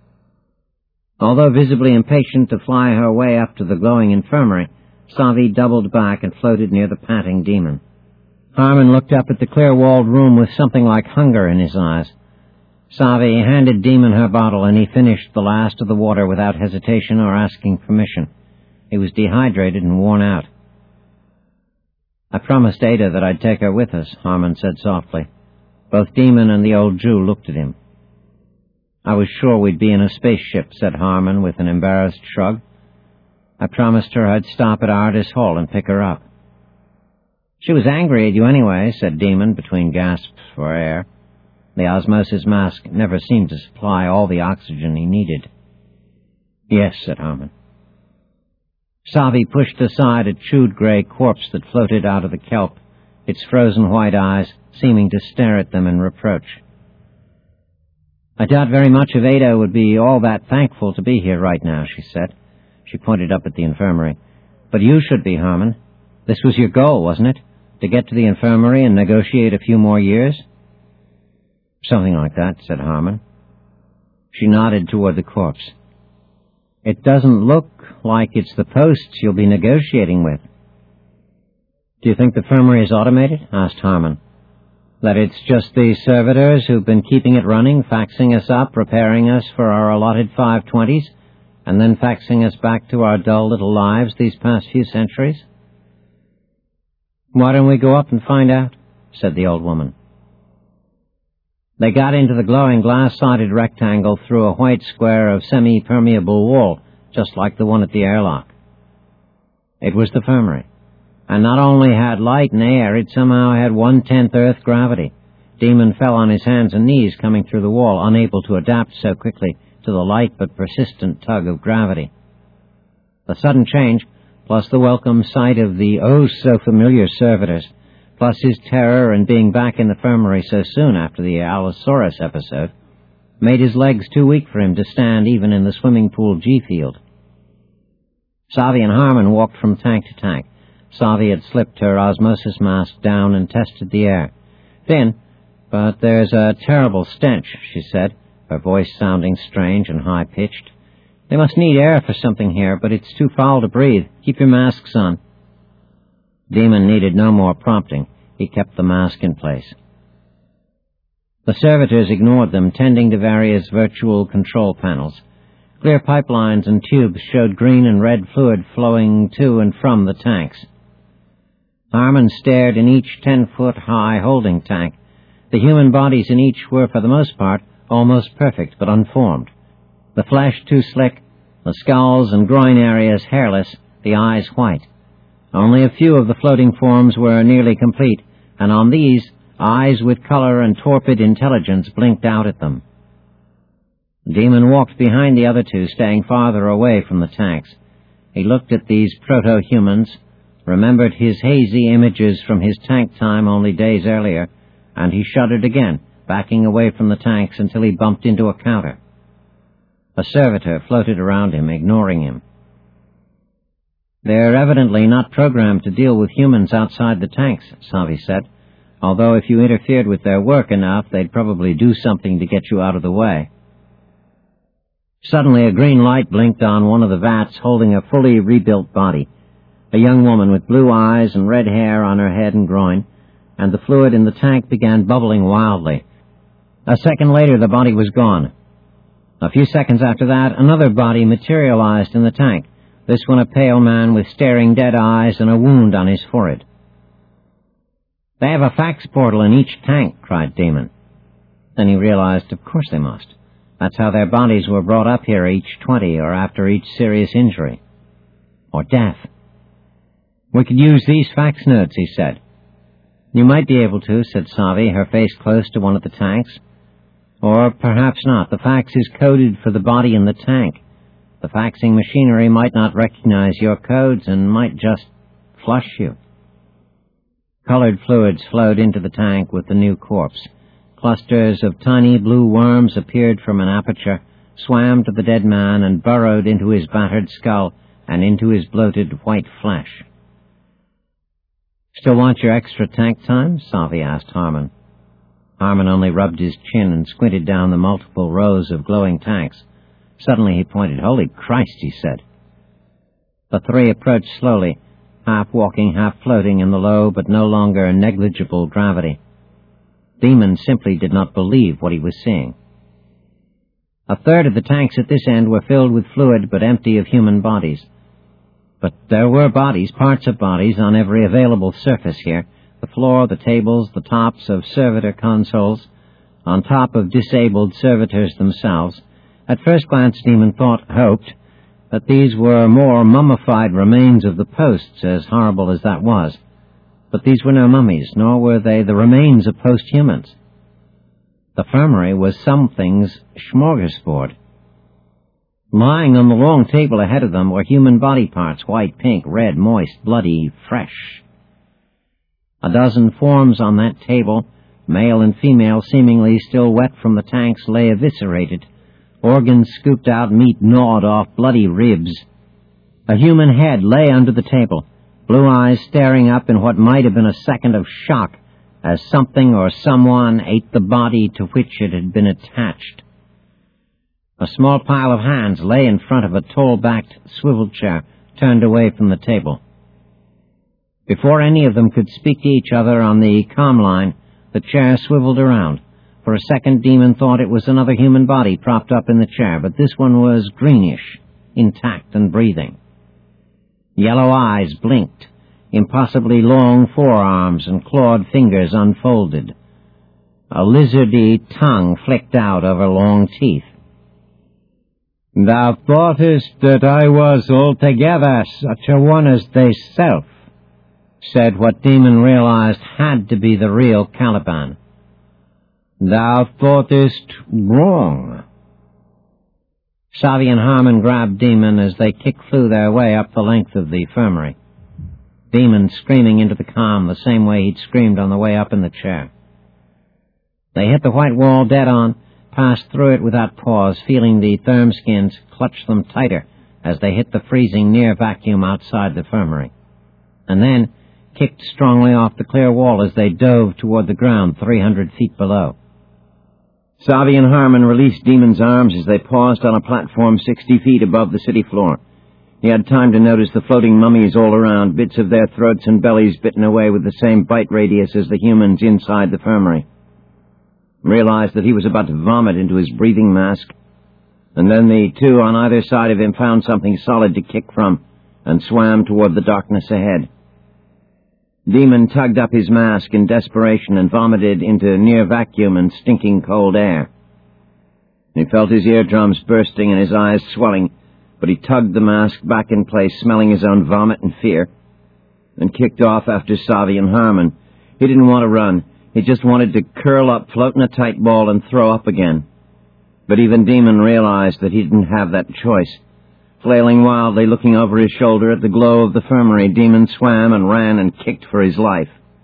Although visibly impatient to fly her way up to the glowing infirmary, Savi doubled back and floated near the panting Demon. Harmon looked up at the clear-walled room with something like hunger in his eyes. Savi handed Demon her bottle, and he finished the last of the water without hesitation or asking permission. He was dehydrated and worn out. "I promised Ada that I'd take her with us," Harmon said softly. Both Demon and the old Jew looked at him. I was sure we'd be in a spaceship, said Harmon with an embarrassed shrug. I promised her I'd stop at Ardis Hall and pick her up. She was angry at you anyway, said Demon between gasps for air. The osmosis mask never seemed to supply all the oxygen he needed. Yes, said Harmon. Savi pushed aside a chewed grey corpse that floated out of the kelp, its frozen white eyes seeming to stare at them in reproach. I doubt very much if Ada would be all that thankful to be here right now, she said. She pointed up at the infirmary. But you should be, Harmon. This was your goal, wasn't it? To get to the infirmary and negotiate a few more years? Something like that, said Harmon. She nodded toward the corpse. It doesn't look like it's the posts you'll be negotiating with. Do you think the infirmary is automated? Asked Harmon. That it's just the servitors who've been keeping it running, faxing us up, preparing us for our allotted 520s, and then faxing us back to our dull little lives these past few centuries? Why don't we go up and find out? Said the old woman. They got into the glowing glass-sided rectangle through a white square of semi-permeable wall, just like the one at the airlock. It was the infirmary, and not only had light and air, it somehow had 1/10 Earth gravity. Demon fell on his hands and knees coming through the wall, unable to adapt so quickly to the light but persistent tug of gravity. The sudden change, plus the welcome sight of the oh-so-familiar servitors, plus his terror and being back in the infirmary so soon after the Allosaurus episode, made his legs too weak for him to stand even in the swimming pool G-field. Savi and Harmon walked from tank to tank. Savi had slipped her osmosis mask down and tested the air. Thin, but there's a terrible stench, she said, her voice sounding strange and high-pitched. They must need air for something here, but it's too foul to breathe. Keep your masks on. Demon needed no more prompting. He kept the mask in place. The servitors ignored them, tending to various virtual control panels. Clear pipelines and tubes showed green and red fluid flowing to and from the tanks. Harmon stared in each 10-foot-high holding tank. The human bodies in each were, for the most part, almost perfect but unformed. The flesh too slick, the skulls and groin areas hairless, the eyes white. Only a few of the floating forms were nearly complete, and on these, eyes with color and torpid intelligence blinked out at them. Demon walked behind the other two, staying farther away from the tanks. He looked at these proto-humans, remembered his hazy images from his tank time only days earlier, and he shuddered again, backing away from the tanks until he bumped into a counter. A servitor floated around him, ignoring him. They're evidently not programmed to deal with humans outside the tanks, Savi said, although if you interfered with their work enough, they'd probably do something to get you out of the way. Suddenly a green light blinked on one of the vats holding a fully rebuilt body, a young woman with blue eyes and red hair on her head and groin, and the fluid in the tank began bubbling wildly. A second later, the body was gone. A few seconds after that, another body materialized in the tank, this one a pale man with staring dead eyes and a wound on his forehead. They have a fax portal in each tank, cried Damon. Then he realized, of course they must. That's how their bodies were brought up here each 20 or after each serious injury. Or death. We could use these fax notes, he said. You might be able to, said Savi, her face close to one of the tanks. Or perhaps not. The fax is coded for the body in the tank. The faxing machinery might not recognize your codes and might just flush you. Colored fluids flowed into the tank with the new corpse. Clusters of tiny blue worms appeared from an aperture, swam to the dead man, and burrowed into his battered skull and into his bloated white flesh. Still want your extra tank time? Savi asked Harmon. Harmon only rubbed his chin and squinted down the multiple rows of glowing tanks. Suddenly he pointed. Holy Christ, he said. The three approached slowly, half walking, half floating in the low but no longer negligible gravity. Demon simply did not believe what he was seeing. A third of the tanks at this end were filled with fluid but empty of human bodies. But there were bodies, parts of bodies, on every available surface here. The floor, the tables, the tops of servitor consoles, on top of disabled servitors themselves. At first glance, Demon hoped that these were more mummified remains of the posts, as horrible as that was. But these were no mummies, nor were they the remains of post-humans. The infirmary was something's smorgasbord. Lying on the long table ahead of them were human body parts, white, pink, red, moist, bloody, fresh. A dozen forms on that table, male and female, seemingly still wet from the tanks, lay eviscerated, organs scooped out, meat gnawed off, bloody ribs. A human head lay under the table, blue eyes staring up in what might have been a second of shock as something or someone ate the body to which it had been attached. A small pile of hands lay in front of a tall-backed swivel chair, turned away from the table. Before any of them could speak to each other on the comm line, the chair swiveled around. For a second, Demon thought it was another human body propped up in the chair, but this one was greenish, intact and breathing. Yellow eyes blinked, impossibly long forearms and clawed fingers unfolded. A lizardy tongue flicked out over long teeth. "Thou thoughtest that I was altogether such a one as thyself," said what Demon realized had to be the real Caliban. "Thou thoughtest wrong." Savi and Harmon grabbed Demon as they kick-flew their way up the length of the infirmary. Demon screaming into the comm the same way he'd screamed on the way up in the chair. They hit the white wall dead on, passed through it without pause, feeling the therm skins clutch them tighter as they hit the freezing near vacuum outside the infirmary, and then kicked strongly off the clear wall as they dove toward the ground 300 feet below. Savi and Harmon released Demon's arms as they paused on a platform 60 feet above the city floor. He had time to notice the floating mummies all around, bits of their throats and bellies bitten away with the same bite radius as the humans inside the infirmary. Realized that he was about to vomit into his breathing mask, and then the two on either side of him found something solid to kick from and swam toward the darkness ahead. Demon tugged up his mask in desperation and vomited into near vacuum and stinking cold air. He felt his eardrums bursting and his eyes swelling, but he tugged the mask back in place, smelling his own vomit and fear, and kicked off after Savi and Harmon. He didn't want to run. He just wanted to curl up, float in a tight ball, and throw up again. But even Demon realized that he didn't have that choice. Flailing wildly, looking over his shoulder at the glow of the infirmary, Demon swam and ran and kicked for his life.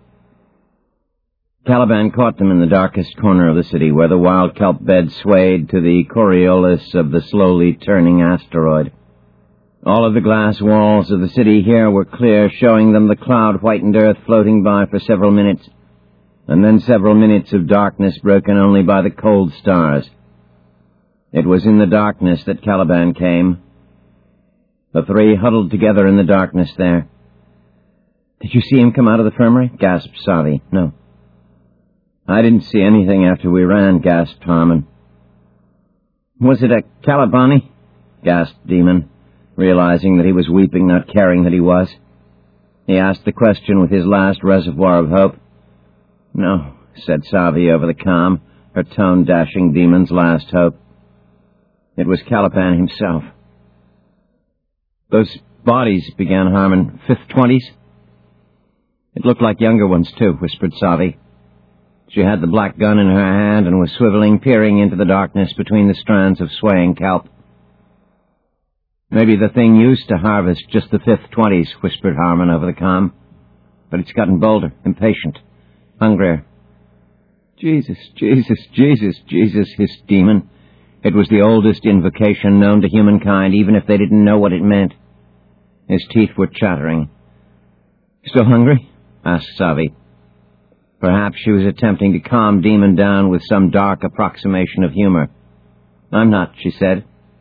Caliban caught them in the darkest corner of the city, where the wild kelp bed swayed to the Coriolis of the slowly turning asteroid. All of the glass walls of the city here were clear, showing them the cloud-whitened earth floating by for several minutes, and then several minutes of darkness broken only by the cold stars. It was in the darkness that Caliban came. The three huddled together in the darkness there. "Did you see him come out of the infirmary?" gasped Savi. "No." "I didn't see anything after we ran," gasped Harmon. "Was it a Calibani?" gasped Demon, realizing that he was weeping, not caring that he was. He asked the question with his last reservoir of hope. "No," said Savi over the comm, her tone dashing Demon's last hope. It was Caliban himself. "Those bodies," began Harmon. "Fifth 20s? "It looked like younger ones, too," whispered Savi. She had the black gun in her hand and was swiveling, peering into the darkness between the strands of swaying kelp. "Maybe the thing used to harvest just the fifth 20s, whispered Harmon over the comm. "But it's gotten bolder, impatient, hungrier." "Jesus, Jesus, Jesus, Jesus," hissed Demon. It was the oldest invocation known to humankind, even if they didn't know what it meant. His teeth were chattering. "Still hungry?" asked Savi. Perhaps she was attempting to calm Demon down with some dark approximation of humor. "I'm not," she said.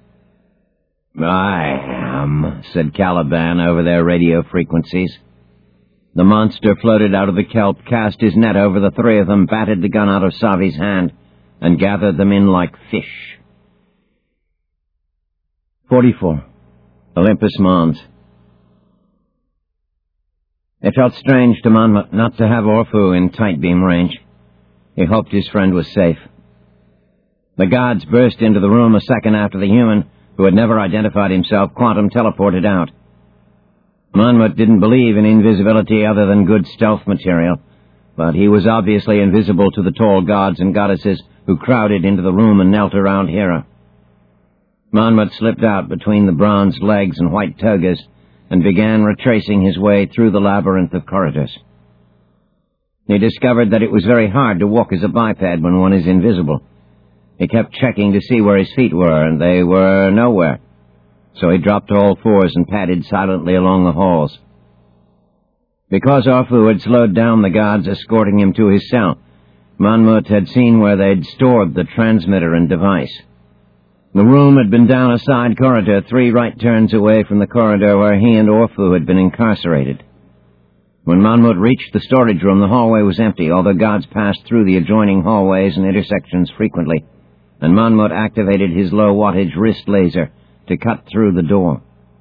"I am," said Caliban over their radio frequencies. The monster floated out of the kelp, cast his net over the three of them, batted the gun out of Savi's hand, and gathered them in like fish. 44. Olympus Mons. It felt strange to Monmouth not to have Orphu in tight beam range. He hoped his friend was safe. The guards burst into the room a second after the human, who had never identified himself, quantum teleported out. Monmouth didn't believe in invisibility other than good stealth material, but he was obviously invisible to the tall gods and goddesses who crowded into the room and knelt around Hera. Monmouth slipped out between the bronze legs and white togas and began retracing his way through the labyrinth of corridors. He discovered that it was very hard to walk as a biped when one is invisible. He kept checking to see where his feet were, and they were nowhere. So he dropped to all fours and padded silently along the halls. Because Orfu had slowed down the guards escorting him to his cell, Monmouth had seen where they'd stored the transmitter and device. The room had been down a side corridor 3 right turns away from the corridor where he and Orfu had been incarcerated. When Monmouth reached the storage room, the hallway was empty, although guards passed through the adjoining hallways and intersections frequently, and Monmouth activated his low-wattage wrist laser to cut through the door.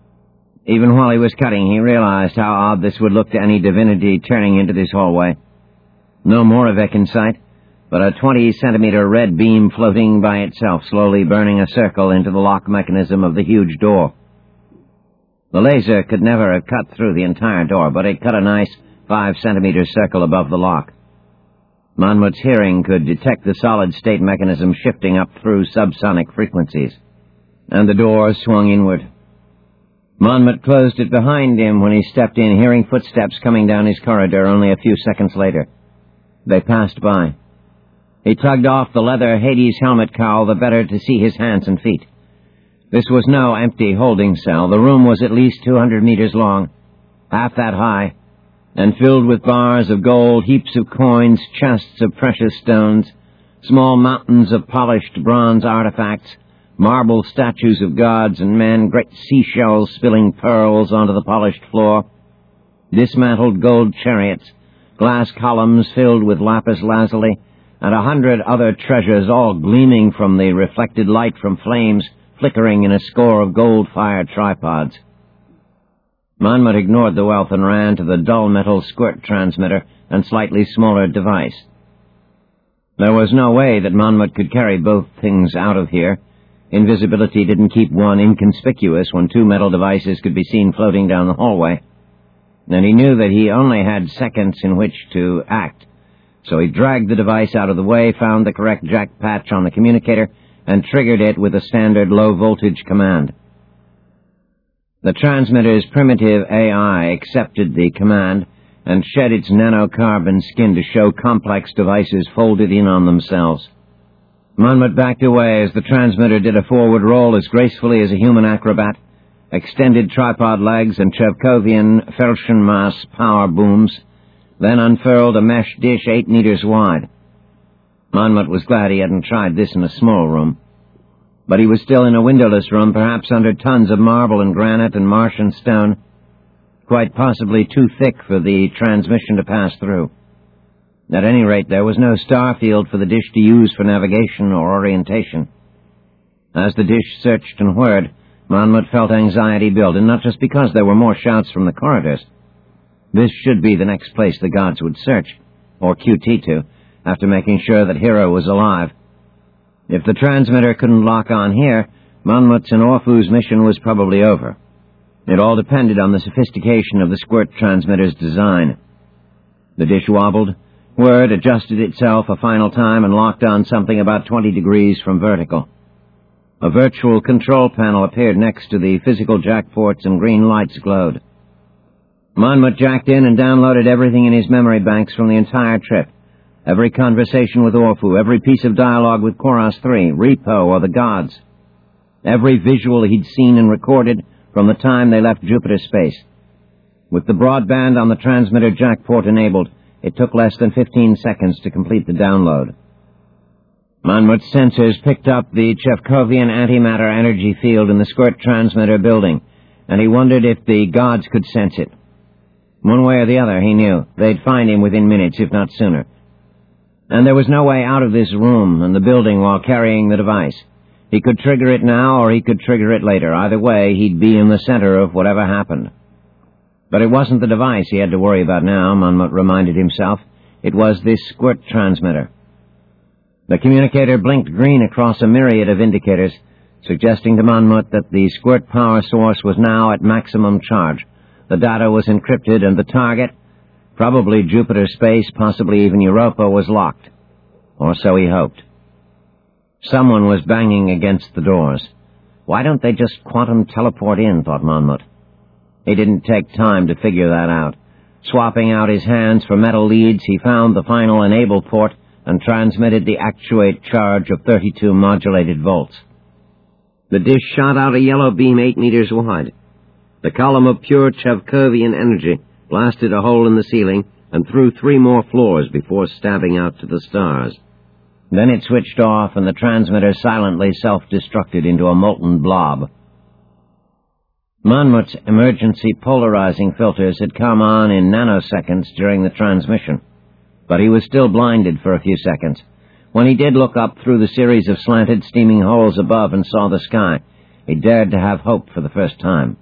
Even while he was cutting, he realized how odd this would look to any divinity turning into this hallway. No Moravec in sight, but a 20-centimeter red beam floating by itself, slowly burning a circle into the lock mechanism of the huge door. The laser could never have cut through the entire door, but it cut a nice 5-centimeter circle above the lock. Monmouth's hearing could detect the solid-state mechanism shifting up through subsonic frequencies, and the door swung inward. Monmouth closed it behind him when he stepped in, hearing footsteps coming down his corridor only a few seconds later. They passed by. He tugged off the leather Hades helmet cowl the better to see his hands and feet. This was no empty holding cell. The room was at least 200 meters long, half that high, and filled with bars of gold, heaps of coins, chests of precious stones, small mountains of polished bronze artifacts, marble statues of gods and men, great seashells spilling pearls onto the polished floor, dismantled gold chariots, glass columns filled with lapis lazuli, and 100 other treasures, all gleaming from the reflected light from flames flickering in a score of gold-fired tripods. Monmouth ignored the wealth and ran to the dull metal squirt transmitter and slightly smaller device. There was no way that Monmouth could carry both things out of here. Invisibility didn't keep one inconspicuous when 2 metal devices could be seen floating down the hallway. And he knew that he only had seconds in which to act. So he dragged the device out of the way, found the correct jack patch on the communicator, and triggered it with a standard low-voltage command. The transmitter's primitive AI accepted the command and shed its nanocarbon skin to show complex devices folded in on themselves. Monmouth backed away as the transmitter did a forward roll as gracefully as a human acrobat, extended tripod legs and Cherkovian Felsenmaß power booms, then unfurled a mesh dish 8 meters wide. Monmouth was glad he hadn't tried this in a small room. But he was still in a windowless room, perhaps under tons of marble and granite and Martian stone, quite possibly too thick for the transmission to pass through. At any rate, there was no star field for the dish to use for navigation or orientation. As the dish searched and whirred, Monmouth felt anxiety build, and not just because there were more shouts from the corridors. This should be the next place the gods would search, or QT to, after making sure that Hera was alive. If the transmitter couldn't lock on here, Monmouth's and Orfu's mission was probably over. It all depended on the sophistication of the squirt transmitter's design. The dish wobbled, whirred, adjusted itself a final time, and locked on something about 20 degrees from vertical. A virtual control panel appeared next to the physical jackports, and green lights glowed. Monmouth jacked in and downloaded everything in his memory banks from the entire trip. Every conversation with Orfu, every piece of dialogue with Koros 3, Repo, or the gods. Every visual he'd seen and recorded from the time they left Jupiter space. With the broadband on the transmitter jackport enabled, it took less than 15 seconds to complete the download. Monmouth's sensors picked up the Cherkovian antimatter energy field in the squirt transmitter building, and he wondered if the gods could sense it. One way or the other, he knew, they'd find him within minutes, if not sooner. And there was no way out of this room and the building while carrying the device. He could trigger it now, or he could trigger it later. Either way, he'd be in the center of whatever happened. But it wasn't the device he had to worry about now, Monmouth reminded himself. It was this squirt transmitter. The communicator blinked green across a myriad of indicators, suggesting to Monmouth that the squirt power source was now at maximum charge. The data was encrypted and the target, probably Jupiter space, possibly even Europa, was locked. Or so he hoped. Someone was banging against the doors. Why don't they just quantum teleport in, thought Monmouth. He didn't take time to figure that out. Swapping out his hands for metal leads, he found the final enable port and transmitted the actuate charge of 32 modulated volts. The dish shot out a yellow beam 8 meters wide. The column of pure Chekhovian energy blasted a hole in the ceiling and through 3 more floors before stabbing out to the stars. Then it switched off and the transmitter silently self-destructed into a molten blob. Monmouth's emergency polarizing filters had come on in nanoseconds during the transmission, but he was still blinded for a few seconds. When he did look up through the series of slanted, steaming holes above and saw the sky, he dared to have hope for the first time.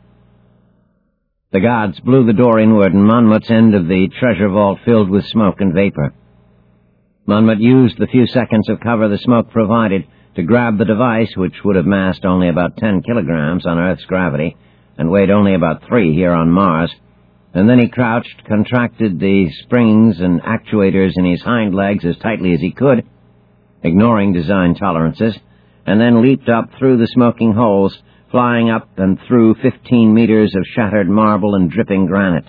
The guards blew the door inward, and Monmouth's end of the treasure vault filled with smoke and vapor. Monmouth used the few seconds of cover the smoke provided to grab the device, which would have massed only about 10 kilograms on Earth's gravity and weighed only about 3 here on Mars, and then he crouched, contracted the springs and actuators in his hind legs as tightly as he could, ignoring design tolerances, and then leaped up through the smoking holes, flying up and through 15 meters of shattered marble and dripping granite.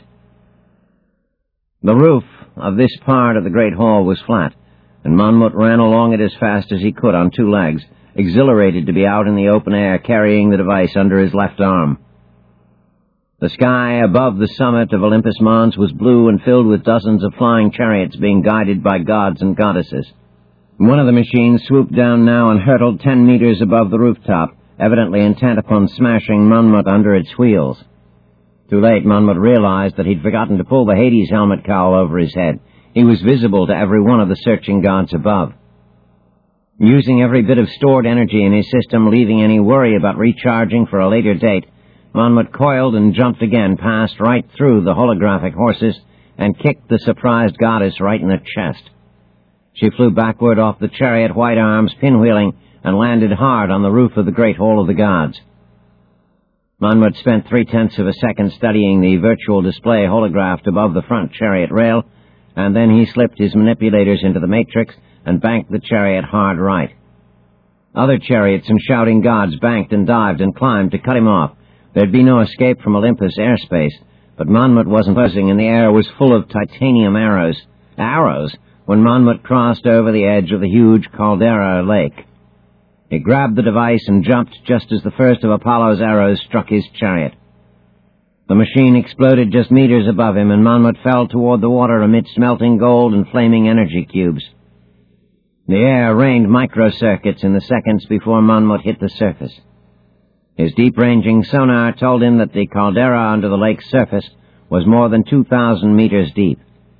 The roof of this part of the great hall was flat, and Monmouth ran along it as fast as he could on 2 legs, exhilarated to be out in the open air carrying the device under his left arm. The sky above the summit of Olympus Mons was blue and filled with dozens of flying chariots being guided by gods and goddesses. One of the machines swooped down now and hurtled 10 meters above the rooftop, evidently intent upon smashing Monmouth under its wheels. Too late, Monmouth realized that he'd forgotten to pull the Hades helmet cowl over his head. He was visible to every one of the searching gods above. Using every bit of stored energy in his system, leaving any worry about recharging for a later date, Monmouth coiled and jumped again, passed right through the holographic horses, and kicked the surprised goddess right in the chest. She flew backward off the chariot, white arms pinwheeling, and landed hard on the roof of the great hall of the gods. Monmouth spent 3/10 of a second studying the virtual display holographed above the front chariot rail, and then he slipped his manipulators into the matrix and banked the chariot hard right. Other chariots and shouting gods banked and dived and climbed to cut him off. There'd be no escape from Olympus airspace, but Monmouth wasn't buzzing, and the air was full of titanium arrows. Arrows? When Monmouth crossed over the edge of the huge Caldera Lake. He grabbed the device and jumped just as the first of Apollo's arrows struck his chariot. The machine exploded just meters above him, and Monmouth fell toward the water amidst melting gold and flaming energy cubes. The air rained microcircuits in the seconds before Monmouth hit the surface. His deep-ranging sonar told him that the caldera under the lake's surface was more than 2,000 meters deep.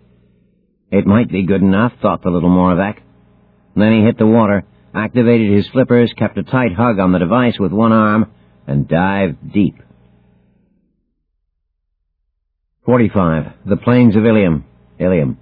It might be good enough, thought the little Moravec. Then he hit the water, activated his flippers, kept a tight hug on the device with one arm, and dived deep. 45. The Plains of Ilium. Ilium.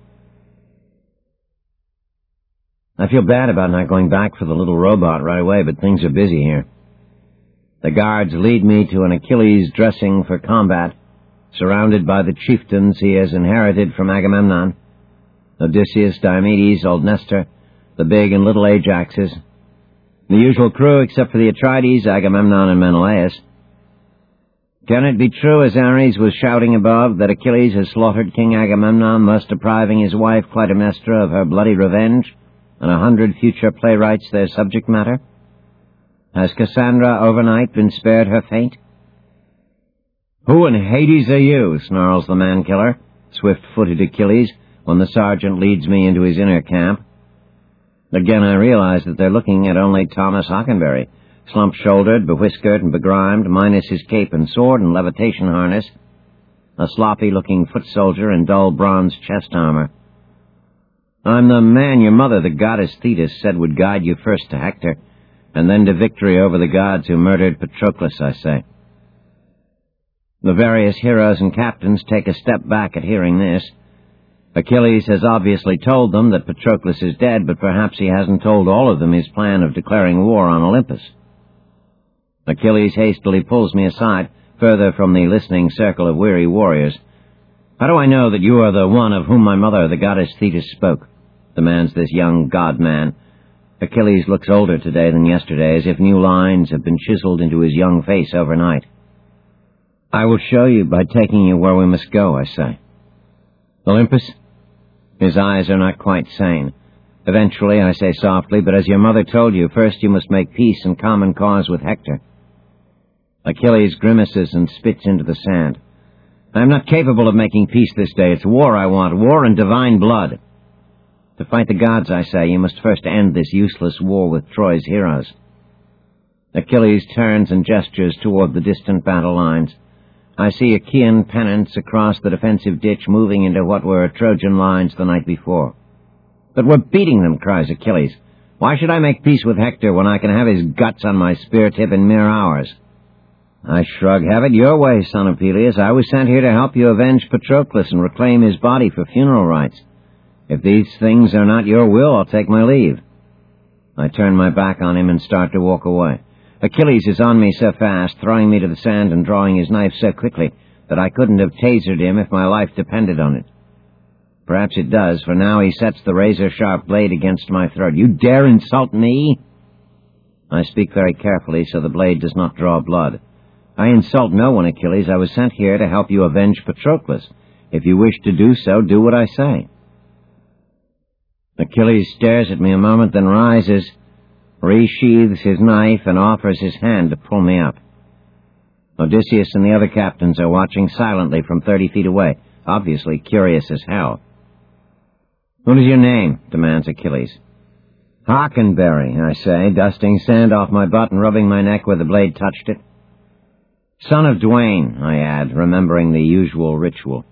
I feel bad about not going back for the little robot right away, but things are busy here. The guards lead me to an Achilles dressing for combat, surrounded by the chieftains he has inherited from Agamemnon, Odysseus, Diomedes, old Nestor, the big and little Ajaxes, the usual crew except for the Atrides, Agamemnon, and Menelaus. Can it be true, as Ares was shouting above, that Achilles has slaughtered King Agamemnon, thus depriving his wife Clytemnestra of her bloody revenge, and 100 future playwrights their subject matter? Has Cassandra overnight been spared her fate? "Who in Hades are you?" snarls the man-killer, swift-footed Achilles, when the sergeant leads me into his inner camp. Again I realize that they're looking at only Thomas Hockenberry, slump-shouldered, bewhiskered, and begrimed, minus his cape and sword and levitation harness, a sloppy-looking foot soldier in dull bronze chest armor. I'm the man your mother, the goddess Thetis, said would guide you first to Hector, and then to victory over the gods who murdered Patroclus, I say. The various heroes and captains take a step back at hearing this. Achilles has obviously told them that Patroclus is dead, but perhaps he hasn't told all of them his plan of declaring war on Olympus. Achilles hastily pulls me aside, further from the listening circle of weary warriors. How do I know that you are the one of whom my mother, the goddess Thetis, spoke? Demands this young god-man. Achilles looks older today than yesterday, as if new lines have been chiseled into his young face overnight. I will show you by taking you where we must go, I say. Olympus? His eyes are not quite sane. Eventually, I say softly, but as your mother told you, first you must make peace and common cause with Hector. Achilles grimaces and spits into the sand. I am not capable of making peace this day. It's war I want, war and divine blood. To fight the gods, I say, you must first end this useless war with Troy's heroes. Achilles turns and gestures toward the distant battle lines. I see Achaean pennants across the defensive ditch moving into what were Trojan lines the night before. But we're beating them, cries Achilles. Why should I make peace with Hector when I can have his guts on my spear tip in mere hours? I shrug. Have it your way, son of Peleus. I was sent here to help you avenge Patroclus and reclaim his body for funeral rites. If these things are not your will, I'll take my leave. I turn my back on him and start to walk away. Achilles is on me so fast, throwing me to the sand and drawing his knife so quickly that I couldn't have tasered him if my life depended on it. Perhaps it does, for now he sets the razor-sharp blade against my throat. You dare insult me? I speak very carefully so the blade does not draw blood. I insult no one, Achilles. I was sent here to help you avenge Patroclus. If you wish to do so, do what I say. Achilles stares at me a moment, then rises, resheathes his knife, and offers his hand to pull me up. Odysseus and the other captains are watching silently from 30 feet away, obviously curious as hell. What is your name? Demands Achilles. Hockenberry, I say, dusting sand off my butt and rubbing my neck where the blade touched it. Son of Dwayne, I add, remembering the usual ritual.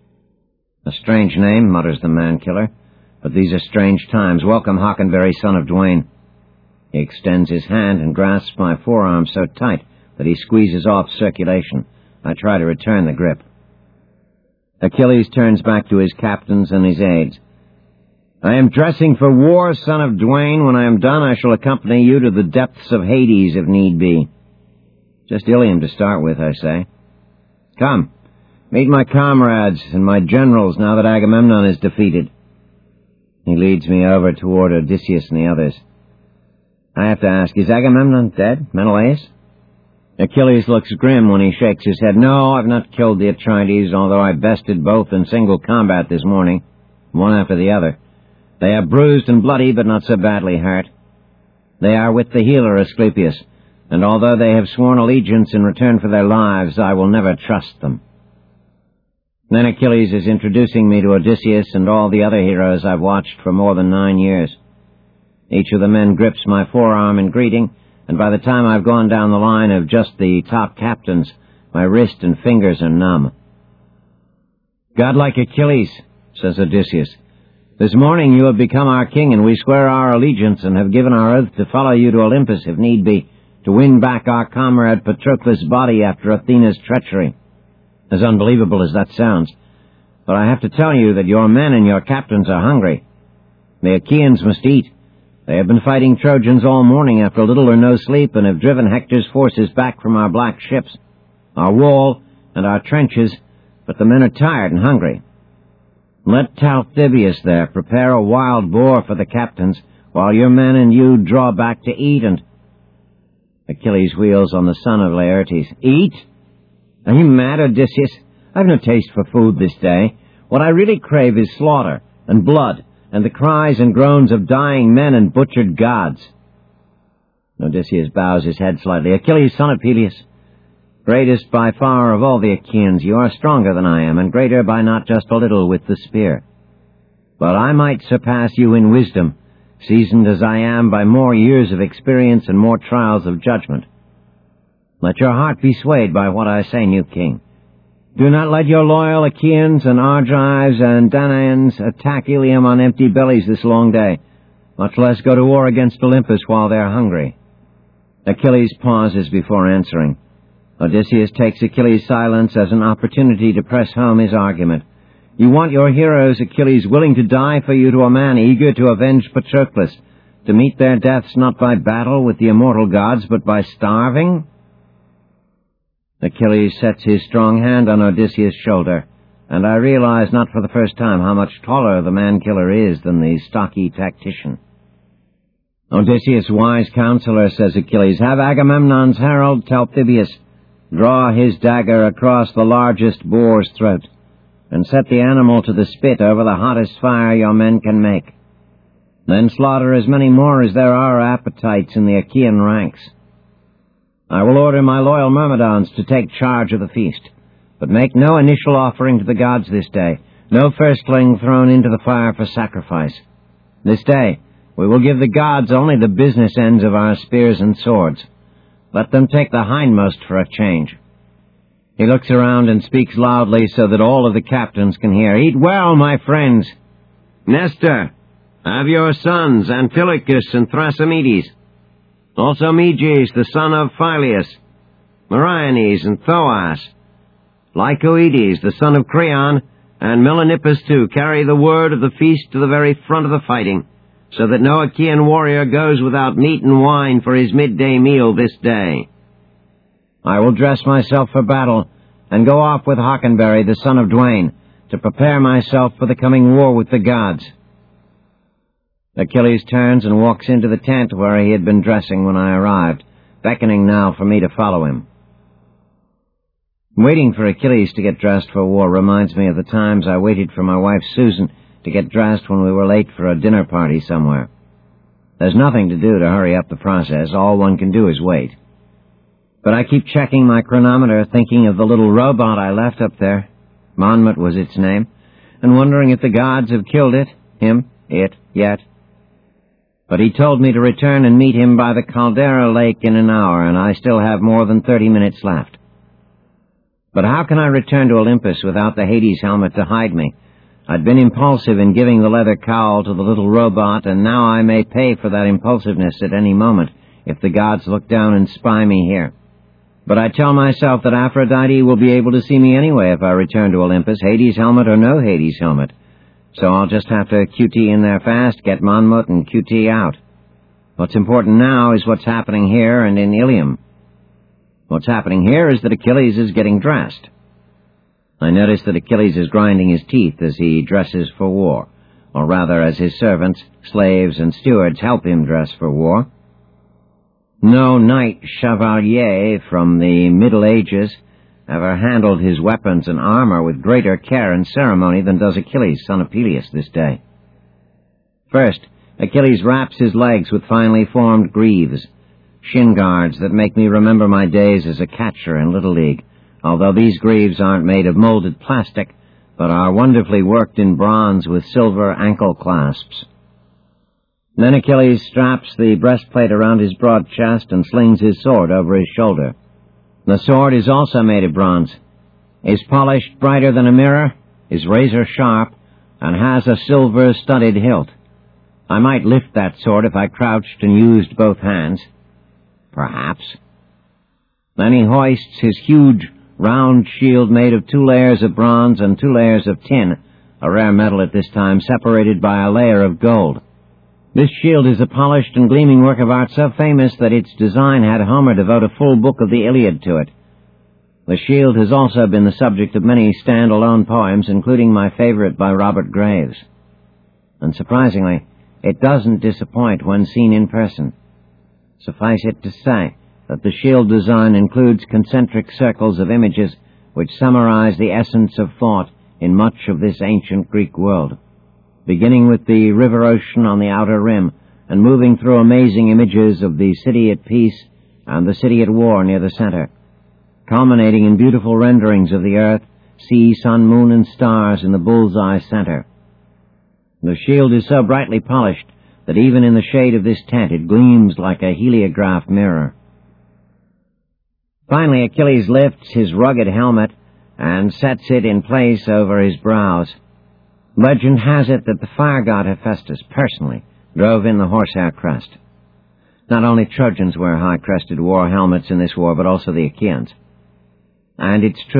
A strange name, mutters the man-killer, but these are strange times. Welcome, Hockenberry, son of Dwayne. He extends his hand and grasps my forearm so tight that he squeezes off circulation. I try to return the grip. Achilles turns back to his captains and his aides. I am dressing for war, son of Dwayne. When I am done, I shall accompany you to the depths of Hades, if need be. Just Ilium to start with, I say. Come, meet my comrades and my generals now that Agamemnon is defeated. He leads me over toward Odysseus and the others. I have to ask, is Agamemnon dead, Menelaus? Achilles looks grim when he shakes his head. No, I've not killed the Atrides, although I bested both in single combat this morning, one after the other. They are bruised and bloody, but not so badly hurt. They are with the healer Asclepius, and although they have sworn allegiance in return for their lives, I will never trust them. Then Achilles is introducing me to Odysseus and all the other heroes I've watched for more than 9 years. Each of the men grips my forearm in greeting, and by the time I've gone down the line of just the top captains, my wrist and fingers are numb. Godlike Achilles, says Odysseus, this morning you have become our king, and we swear our allegiance and have given our oath to follow you to Olympus if need be, to win back our comrade Patroclus' body after Athena's treachery. As unbelievable as that sounds, but I have to tell you that your men and your captains are hungry. The Achaeans must eat. They have been fighting Trojans all morning after little or no sleep and have driven Hector's forces back from our black ships, our wall, and our trenches, but the men are tired and hungry. Let Talthybius there prepare a wild boar for the captains, while your men and you draw back to eat and... Achilles wheels on the son of Laertes. Eat? Are you mad, Odysseus? I've no taste for food this day. What I really crave is slaughter and blood and the cries and groans of dying men and butchered gods. Odysseus bows his head slightly. Achilles, son of Peleus, greatest by far of all the Achaeans, you are stronger than I am, and greater by not just a little with the spear. But I might surpass you in wisdom, seasoned as I am by more years of experience and more trials of judgment. Let your heart be swayed by what I say, new king. Do not let your loyal Achaeans and Argives and Danaans attack Ilium on empty bellies this long day, much less go to war against Olympus while they are hungry. Achilles pauses before answering. Odysseus takes Achilles' silence as an opportunity to press home his argument. You want your heroes, Achilles, willing to die for you to a man, eager to avenge Patroclus, to meet their deaths not by battle with the immortal gods, but by starving? Achilles sets his strong hand on Odysseus' shoulder, and I realize not for the first time how much taller the man-killer is than the stocky tactician. Odysseus, wise counselor, says Achilles, have Agamemnon's herald Talthybius draw his dagger across the largest boar's throat, and set the animal to the spit over the hottest fire your men can make. Then slaughter as many more as there are appetites in the Achaean ranks. I will order my loyal Myrmidons to take charge of the feast, but make no initial offering to the gods this day, no firstling thrown into the fire for sacrifice. This day we will give the gods only the business ends of our spears and swords. Let them take the hindmost for a change. He looks around and speaks loudly so that all of the captains can hear. Eat well, my friends. Nestor, have your sons, Antilochus and Thrasymedes. Also Meges, the son of Phyleus, Meriones and Thoas, Lycoides, the son of Creon, and Melanippus too, carry the word of the feast to the very front of the fighting, so that no Achaean warrior goes without meat and wine for his midday meal this day. I will dress myself for battle, and go off with Hockenberry, the son of Dwain, to prepare myself for the coming war with the gods. Achilles turns and walks into the tent where he had been dressing when I arrived, beckoning now for me to follow him. Waiting for Achilles to get dressed for war reminds me of the times I waited for my wife Susan to get dressed when we were late for a dinner party somewhere. There's nothing to do to hurry up the process. All one can do is wait. But I keep checking my chronometer, thinking of the little robot I left up there. Monmouth was its name, and wondering if the gods have killed it, yet. But he told me to return and meet him by the Caldera Lake in an hour, and I still have more than 30 minutes left. But how can I return to Olympus without the Hades helmet to hide me? I'd been impulsive in giving the leather cowl to the little robot, and now I may pay for that impulsiveness at any moment if the gods look down and spy me here. But I tell myself that Aphrodite will be able to see me anyway if I return to Olympus, Hades helmet or no Hades helmet. So I'll just have to QT in there fast, get Monmouth, and QT out. What's important now is what's happening here and in Ilium. What's happening here is that Achilles is getting dressed. I notice that Achilles is grinding his teeth as he dresses for war, or rather as his servants, slaves, and stewards help him dress for war. No knight chevalier from the Middle Ages ever handled his weapons and armor with greater care and ceremony than does Achilles, son of Peleus, this day. First, Achilles wraps his legs with finely formed greaves, shin guards that make me remember my days as a catcher in Little League, although these greaves aren't made of molded plastic, but are wonderfully worked in bronze with silver ankle clasps. Then Achilles straps the breastplate around his broad chest and slings his sword over his shoulder. The sword is also made of bronze, is polished brighter than a mirror, is razor sharp, and has a silver-studded hilt. I might lift that sword if I crouched and used both hands. Perhaps. Then he hoists his huge, round shield made of 2 layers of bronze and 2 layers of tin, a rare metal at this time, separated by a layer of gold. This shield is a polished and gleaming work of art so famous that its design had Homer devote a full book of the Iliad to it. The shield has also been the subject of many stand-alone poems, including my favorite by Robert Graves. And surprisingly, it doesn't disappoint when seen in person. Suffice it to say that the shield design includes concentric circles of images which summarize the essence of thought in much of this ancient Greek world, beginning with the river ocean on the outer rim and moving through amazing images of the city at peace and the city at war near the center, culminating in beautiful renderings of the earth, sea, sun, moon, and stars in the bullseye center. The shield is so brightly polished that even in the shade of this tent it gleams like a heliograph mirror. Finally, Achilles lifts his rugged helmet and sets it in place over his brows. Legend has it that the fire god Hephaestus personally drove in the horsehair crest. Not only Trojans wear high-crested war helmets in this war, but also the Achaeans. And it's true,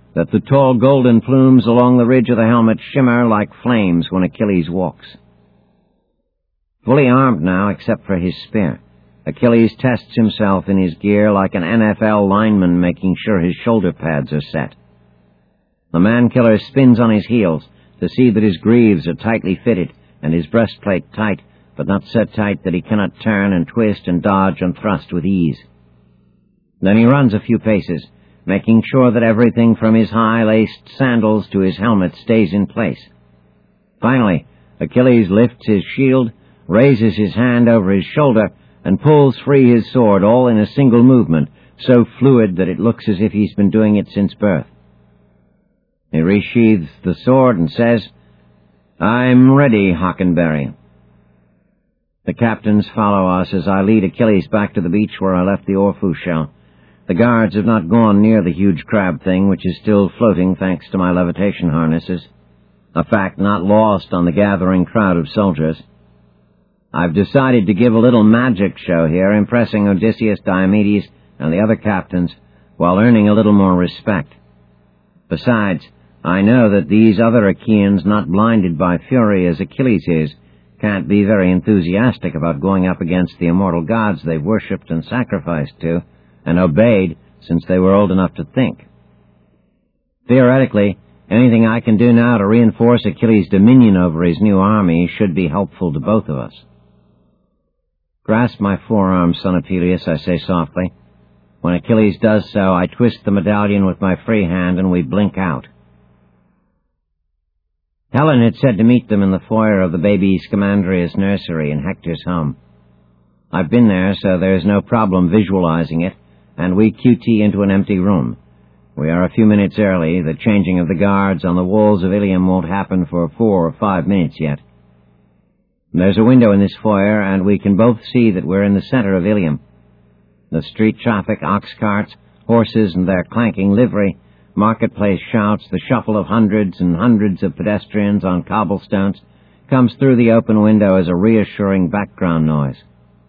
that the tall golden plumes along the ridge of the helmet shimmer like flames when Achilles walks. Fully armed now, except for his spear, Achilles tests himself in his gear like an NFL lineman making sure his shoulder pads are set. The man-killer spins on his heels to see that his greaves are tightly fitted and his breastplate tight, but not so tight that he cannot turn and twist and dodge and thrust with ease. Then he runs a few paces, making sure that everything from his high-laced sandals to his helmet stays in place. Finally, Achilles lifts his shield, raises his hand over his shoulder, and pulls free his sword all in a single movement, so fluid that it looks as if he's been doing it since birth. He resheathes the sword and says, "I'm ready, Hockenberry." The captains follow us as I lead Achilles back to the beach where I left the Orpheus shell. The guards have not gone near the huge crab thing, which is still floating thanks to my levitation harnesses, a fact not lost on the gathering crowd of soldiers. I've decided to give a little magic show here, impressing Odysseus, Diomedes, and the other captains, while earning a little more respect. Besides, I know that these other Achaeans, not blinded by fury as Achilles is, can't be very enthusiastic about going up against the immortal gods they've worshipped and sacrificed to, and obeyed since they were old enough to think. Theoretically, anything I can do now to reinforce Achilles' dominion over his new army should be helpful to both of us. "Grasp my forearm, son of Peleus," I say softly. When Achilles does so, I twist the medallion with my free hand and we blink out. Helen had said to meet them in the foyer of the baby Scamandrius nursery in Hector's home. I've been there, so there's no problem visualizing it, and we QT into an empty room. We are a few minutes early. The changing of the guards on the walls of Ilium won't happen for 4 or 5 minutes yet. There's a window in this foyer, and we can both see that we're in the center of Ilium. The street traffic, ox carts, horses and their clanking livery, marketplace shouts, the shuffle of hundreds and hundreds of pedestrians on cobblestones comes through the open window as a reassuring background noise.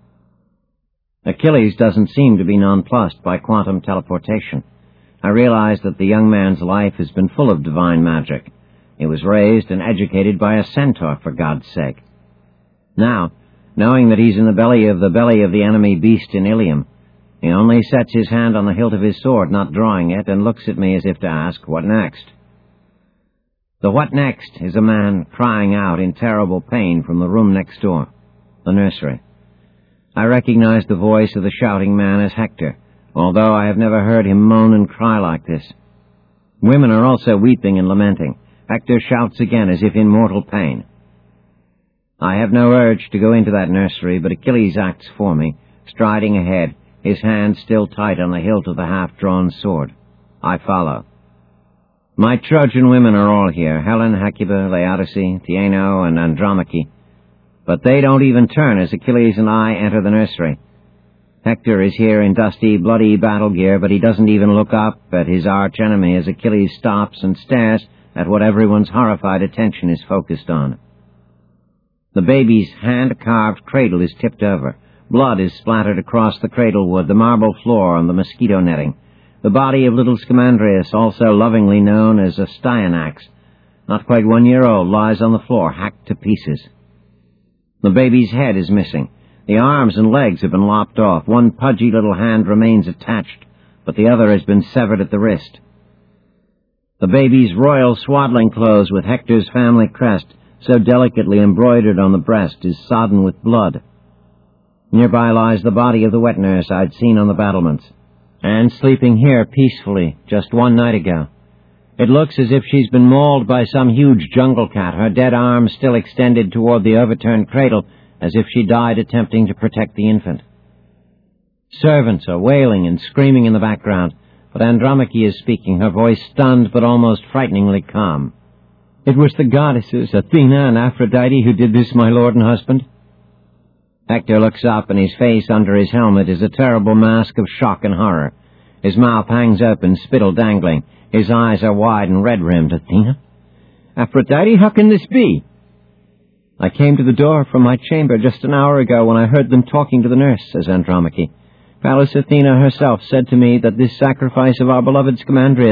Achilles doesn't seem to be nonplussed by quantum teleportation. I realize that the young man's life has been full of divine magic. He was raised and educated by a centaur, for God's sake. Now, knowing that he's in the belly of the enemy beast in Ilium, he only sets his hand on the hilt of his sword, not drawing it, and looks at me as if to ask, "What next?" The "what next" is a man crying out in terrible pain from the room next door, the nursery. I recognize the voice of the shouting man as Hector, although I have never heard him moan and cry like this. Women are also weeping and lamenting. Hector shouts again as if in mortal pain. I have no urge to go into that nursery, but Achilles acts for me, striding ahead, his hand still tight on the hilt of the half-drawn sword. I follow. My Trojan women are all here, Helen, Hecuba, Laodice, Theano, and Andromache, but they don't even turn as Achilles and I enter the nursery. Hector is here in dusty, bloody battle gear, but he doesn't even look up at his arch-enemy as Achilles stops and stares at what everyone's horrified attention is focused on. The baby's hand-carved cradle is tipped over. Blood is splattered across the cradle wood, the marble floor, and the mosquito netting. The body of little Scamandrius, also lovingly known as a Styanax, not quite 1 year old, lies on the floor, hacked to pieces. The baby's head is missing. The arms and legs have been lopped off. One pudgy little hand remains attached, but the other has been severed at the wrist. The baby's royal swaddling clothes with Hector's family crest, so delicately embroidered on the breast, is sodden with blood. Nearby lies the body of the wet nurse I'd seen on the battlements, and sleeping here peacefully just 1 night ago. It looks as if she's been mauled by some huge jungle cat, her dead arms still extended toward the overturned cradle, as if she died attempting to protect the infant. Servants are wailing and screaming in the background, but Andromache is speaking, her voice stunned but almost frighteningly calm. "It was the goddesses, Athena and Aphrodite, who did this, my lord and husband." Hector looks up, and his face under his helmet is a terrible mask of shock and horror. His mouth hangs open, spittle dangling. His eyes are wide and red-rimmed. "Athena? Aphrodite? How can this be?" "I came to the door from my chamber just an hour ago when I heard them talking to the nurse," says Andromache. "Pallas Athena herself said to me that this sacrifice of our beloved Scamandrius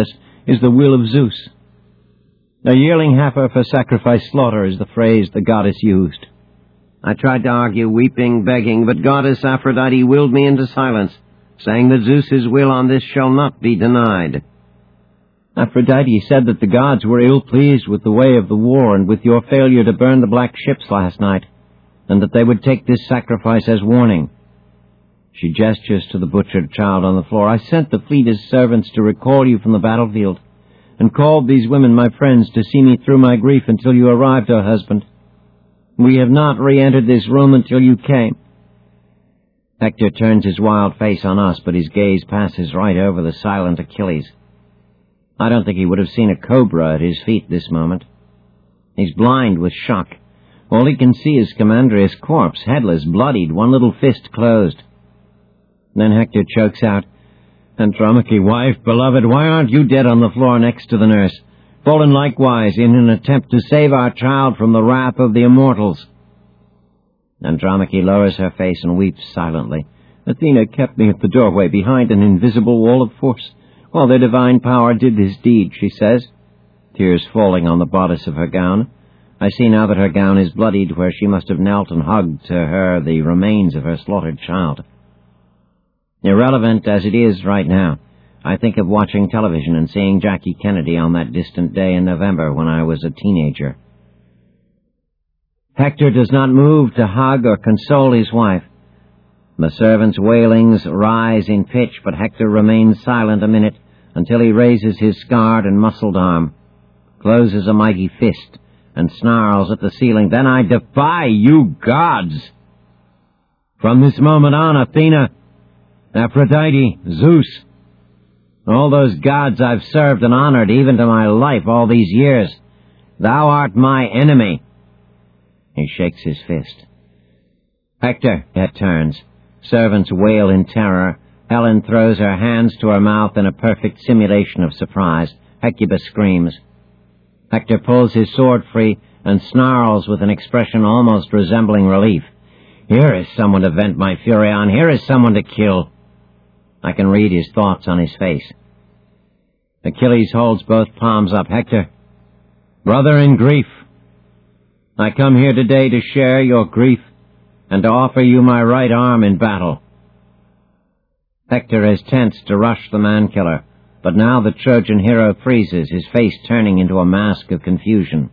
is the will of Zeus. A yearling heifer for sacrifice slaughter is the phrase the goddess used. I tried to argue, weeping, begging, but goddess Aphrodite willed me into silence, saying that Zeus's will on this shall not be denied. Aphrodite said that the gods were ill-pleased with the way of the war and with your failure to burn the black ships last night, and that they would take this sacrifice as warning. She gestures to the butchered child on the floor. I sent the fleet as servants to recall you from the battlefield, and called these women my friends to see me through my grief until you arrived, O husband. We have not re-entered this room until you came. Hector turns his wild face on us, but his gaze passes right over the silent Achilles. I don't think he would have seen a cobra at his feet this moment. He's blind with shock. All he can see is Scamandria's corpse, headless, bloodied, one little fist closed. Then Hector chokes out, Andromache, wife, beloved, why aren't you dead on the floor next to the nurse, fallen likewise in an attempt to save our child from the wrath of the immortals? Andromache lowers her face and weeps silently. Athena kept me at the doorway behind an invisible wall of force, while their divine power did this deed, she says, tears falling on the bodice of her gown. I see now that her gown is bloodied where she must have knelt and hugged to her the remains of her slaughtered child. Irrelevant as it is right now, I think of watching television and seeing Jackie Kennedy on that distant day in November when I was a teenager. Hector does not move to hug or console his wife. The servants' wailings rise in pitch, but Hector remains silent a minute until he raises his scarred and muscled arm, closes a mighty fist, and snarls at the ceiling. Then I defy you gods! From this moment on, Athena, Aphrodite, Zeus, all those gods I've served and honored even to my life all these years, thou art my enemy. He shakes his fist. Hector, it turns. Servants wail in terror. Helen throws her hands to her mouth in a perfect simulation of surprise. Hecuba screams. Hector pulls his sword free and snarls with an expression almost resembling relief. Here is someone to vent my fury on. Here is someone to kill. I can read his thoughts on his face. Achilles holds both palms up. Hector, brother in grief, I come here today to share your grief and to offer you my right arm in battle. Hector is tense to rush the man-killer, but now the Trojan hero freezes, his face turning into a mask of confusion.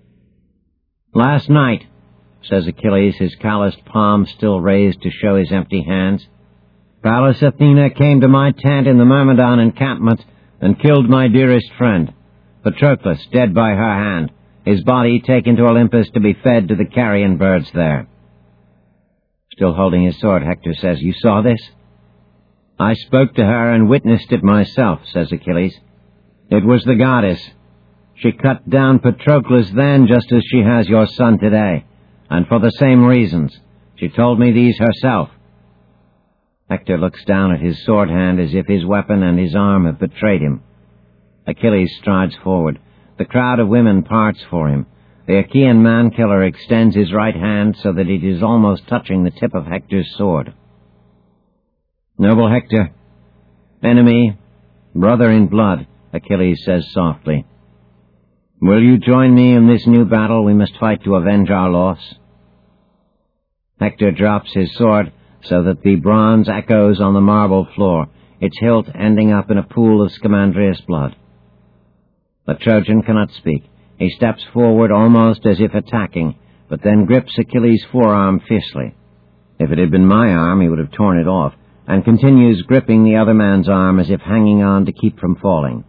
Last night, says Achilles, his calloused palm still raised to show his empty hands, Pallas Athena came to my tent in the Myrmidon encampment and killed my dearest friend, Patroclus, dead by her hand, his body taken to Olympus to be fed to the carrion birds there. Still holding his sword, Hector says, You saw this? I spoke to her and witnessed it myself, says Achilles. It was the goddess. She cut down Patroclus then just as she has your son today, and for the same reasons. She told me these herself. Hector looks down at his sword hand as if his weapon and his arm have betrayed him. Achilles strides forward. The crowd of women parts for him. The Achaean man-killer extends his right hand so that it is almost touching the tip of Hector's sword. Noble Hector, enemy, brother in blood, Achilles says softly. Will you join me in this new battle we must fight to avenge our loss? Hector drops his sword so that the bronze echoes on the marble floor, its hilt ending up in a pool of Scamandria's blood. The Trojan cannot speak. He steps forward almost as if attacking, but then grips Achilles' forearm fiercely. If it had been my arm, he would have torn it off, and continues gripping the other man's arm as if hanging on to keep from falling.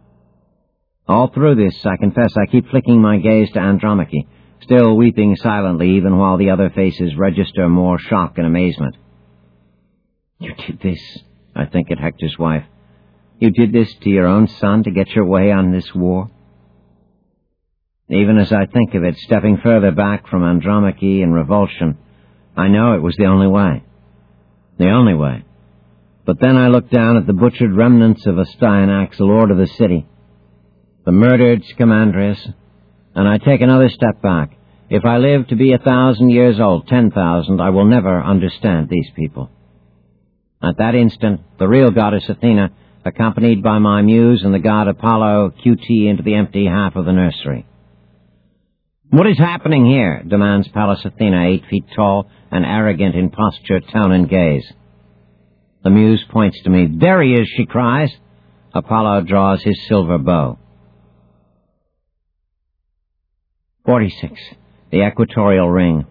All through this, I confess, I keep flicking my gaze to Andromache, still weeping silently even while the other faces register more shock and amazement. You did this, I think at Hector's wife. You did this to your own son to get your way on this war? Even as I think of it, stepping further back from Andromache in revulsion, I know it was the only way. The only way. But then I look down at the butchered remnants of Astyanax, lord of the city, the murdered Scamandrius, and I take another step back. If I live to be 1,000 years old, 10,000, I will never understand these people. At that instant, the real goddess Athena accompanied by my muse and the god Apollo, QT into the empty half of the nursery. "What is happening here?" demands Pallas Athena, 8 feet tall and arrogant in posture, tone, and gaze. The muse points to me. "There he is," she cries. Apollo draws his silver bow. 46. The Equatorial Ring.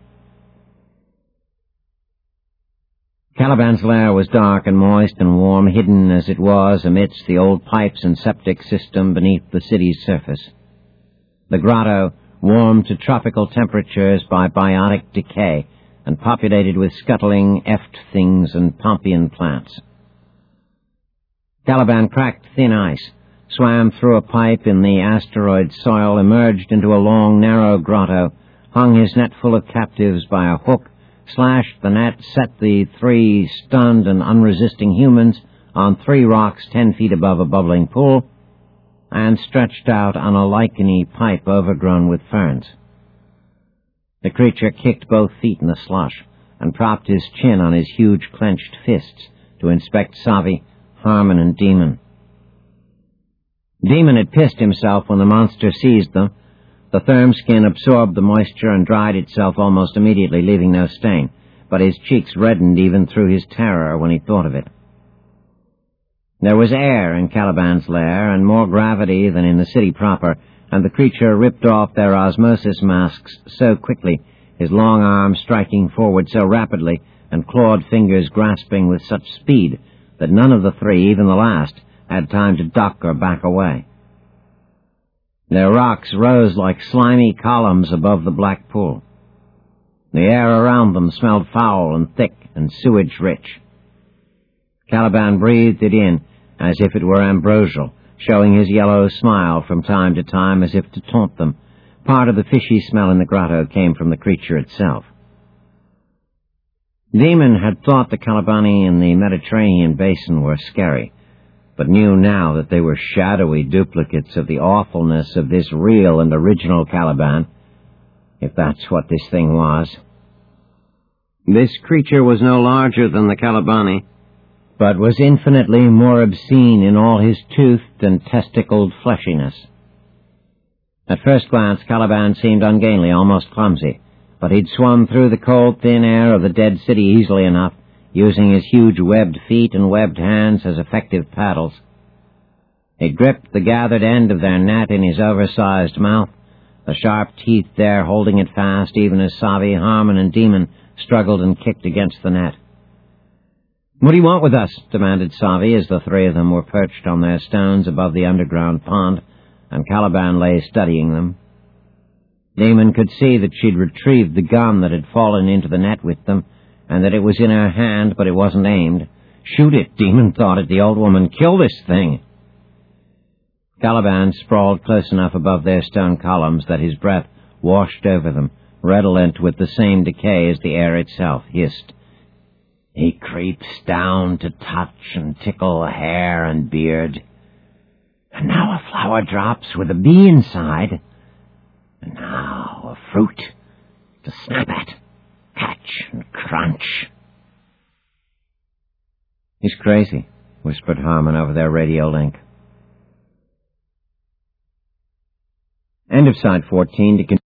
Caliban's lair was dark and moist and warm, hidden as it was amidst the old pipes and septic system beneath the city's surface. The grotto, warmed to tropical temperatures by biotic decay, and populated with scuttling eft things and Pompeian plants. Caliban cracked thin ice, swam through a pipe in the asteroid soil, emerged into a long, narrow grotto, hung his net full of captives by a hook, slashed the net, set the 3 stunned and unresisting humans on 3 rocks 10 feet above a bubbling pool, and stretched out on a licheny pipe overgrown with ferns. The creature kicked both feet in the slush and propped his chin on his huge clenched fists to inspect Savi, Harmon, and Demon. Demon had pissed himself when the monster seized them. The therm skin absorbed the moisture and dried itself almost immediately, leaving no stain, but his cheeks reddened even through his terror when he thought of it. There was air in Caliban's lair, and more gravity than in the city proper, and the creature ripped off their osmosis masks so quickly, his long arms striking forward so rapidly, and clawed fingers grasping with such speed, that none of the 3, even the last, had time to duck or back away. Their rocks rose like slimy columns above the black pool. The air around them smelled foul and thick and sewage-rich. Caliban breathed it in as if it were ambrosial, showing his yellow smile from time to time as if to taunt them. Part of the fishy smell in the grotto came from the creature itself. Demon had thought the Calibani in the Mediterranean basin were scary, but knew now that they were shadowy duplicates of the awfulness of this real and original Caliban, if that's what this thing was. This creature was no larger than the Calibani, but was infinitely more obscene in all his toothed and testicled fleshiness. At first glance, Caliban seemed ungainly, almost clumsy, but he'd swum through the cold, thin air of the dead city easily enough, using his huge webbed feet and webbed hands as effective paddles. He gripped the gathered end of their net in his oversized mouth, the sharp teeth there holding it fast even as Savi, Harmon, and Demon struggled and kicked against the net. "What do you want with us?" demanded Savi as the 3 of them were perched on their stones above the underground pond, and Caliban lay studying them. Demon could see that she'd retrieved the gun that had fallen into the net with them, and that it was in her hand, but it wasn't aimed. "Shoot it," Demon thought at the old woman. "Kill this thing." Caliban sprawled close enough above their stone columns that his breath washed over them, redolent with the same decay as the air itself, hissed. "He creeps down to touch and tickle hair and beard. And now a flower drops with a bee inside. And now a fruit to snap at, catch, and crunch." "He's crazy," whispered Harmon over their radio link. End of Side 14. To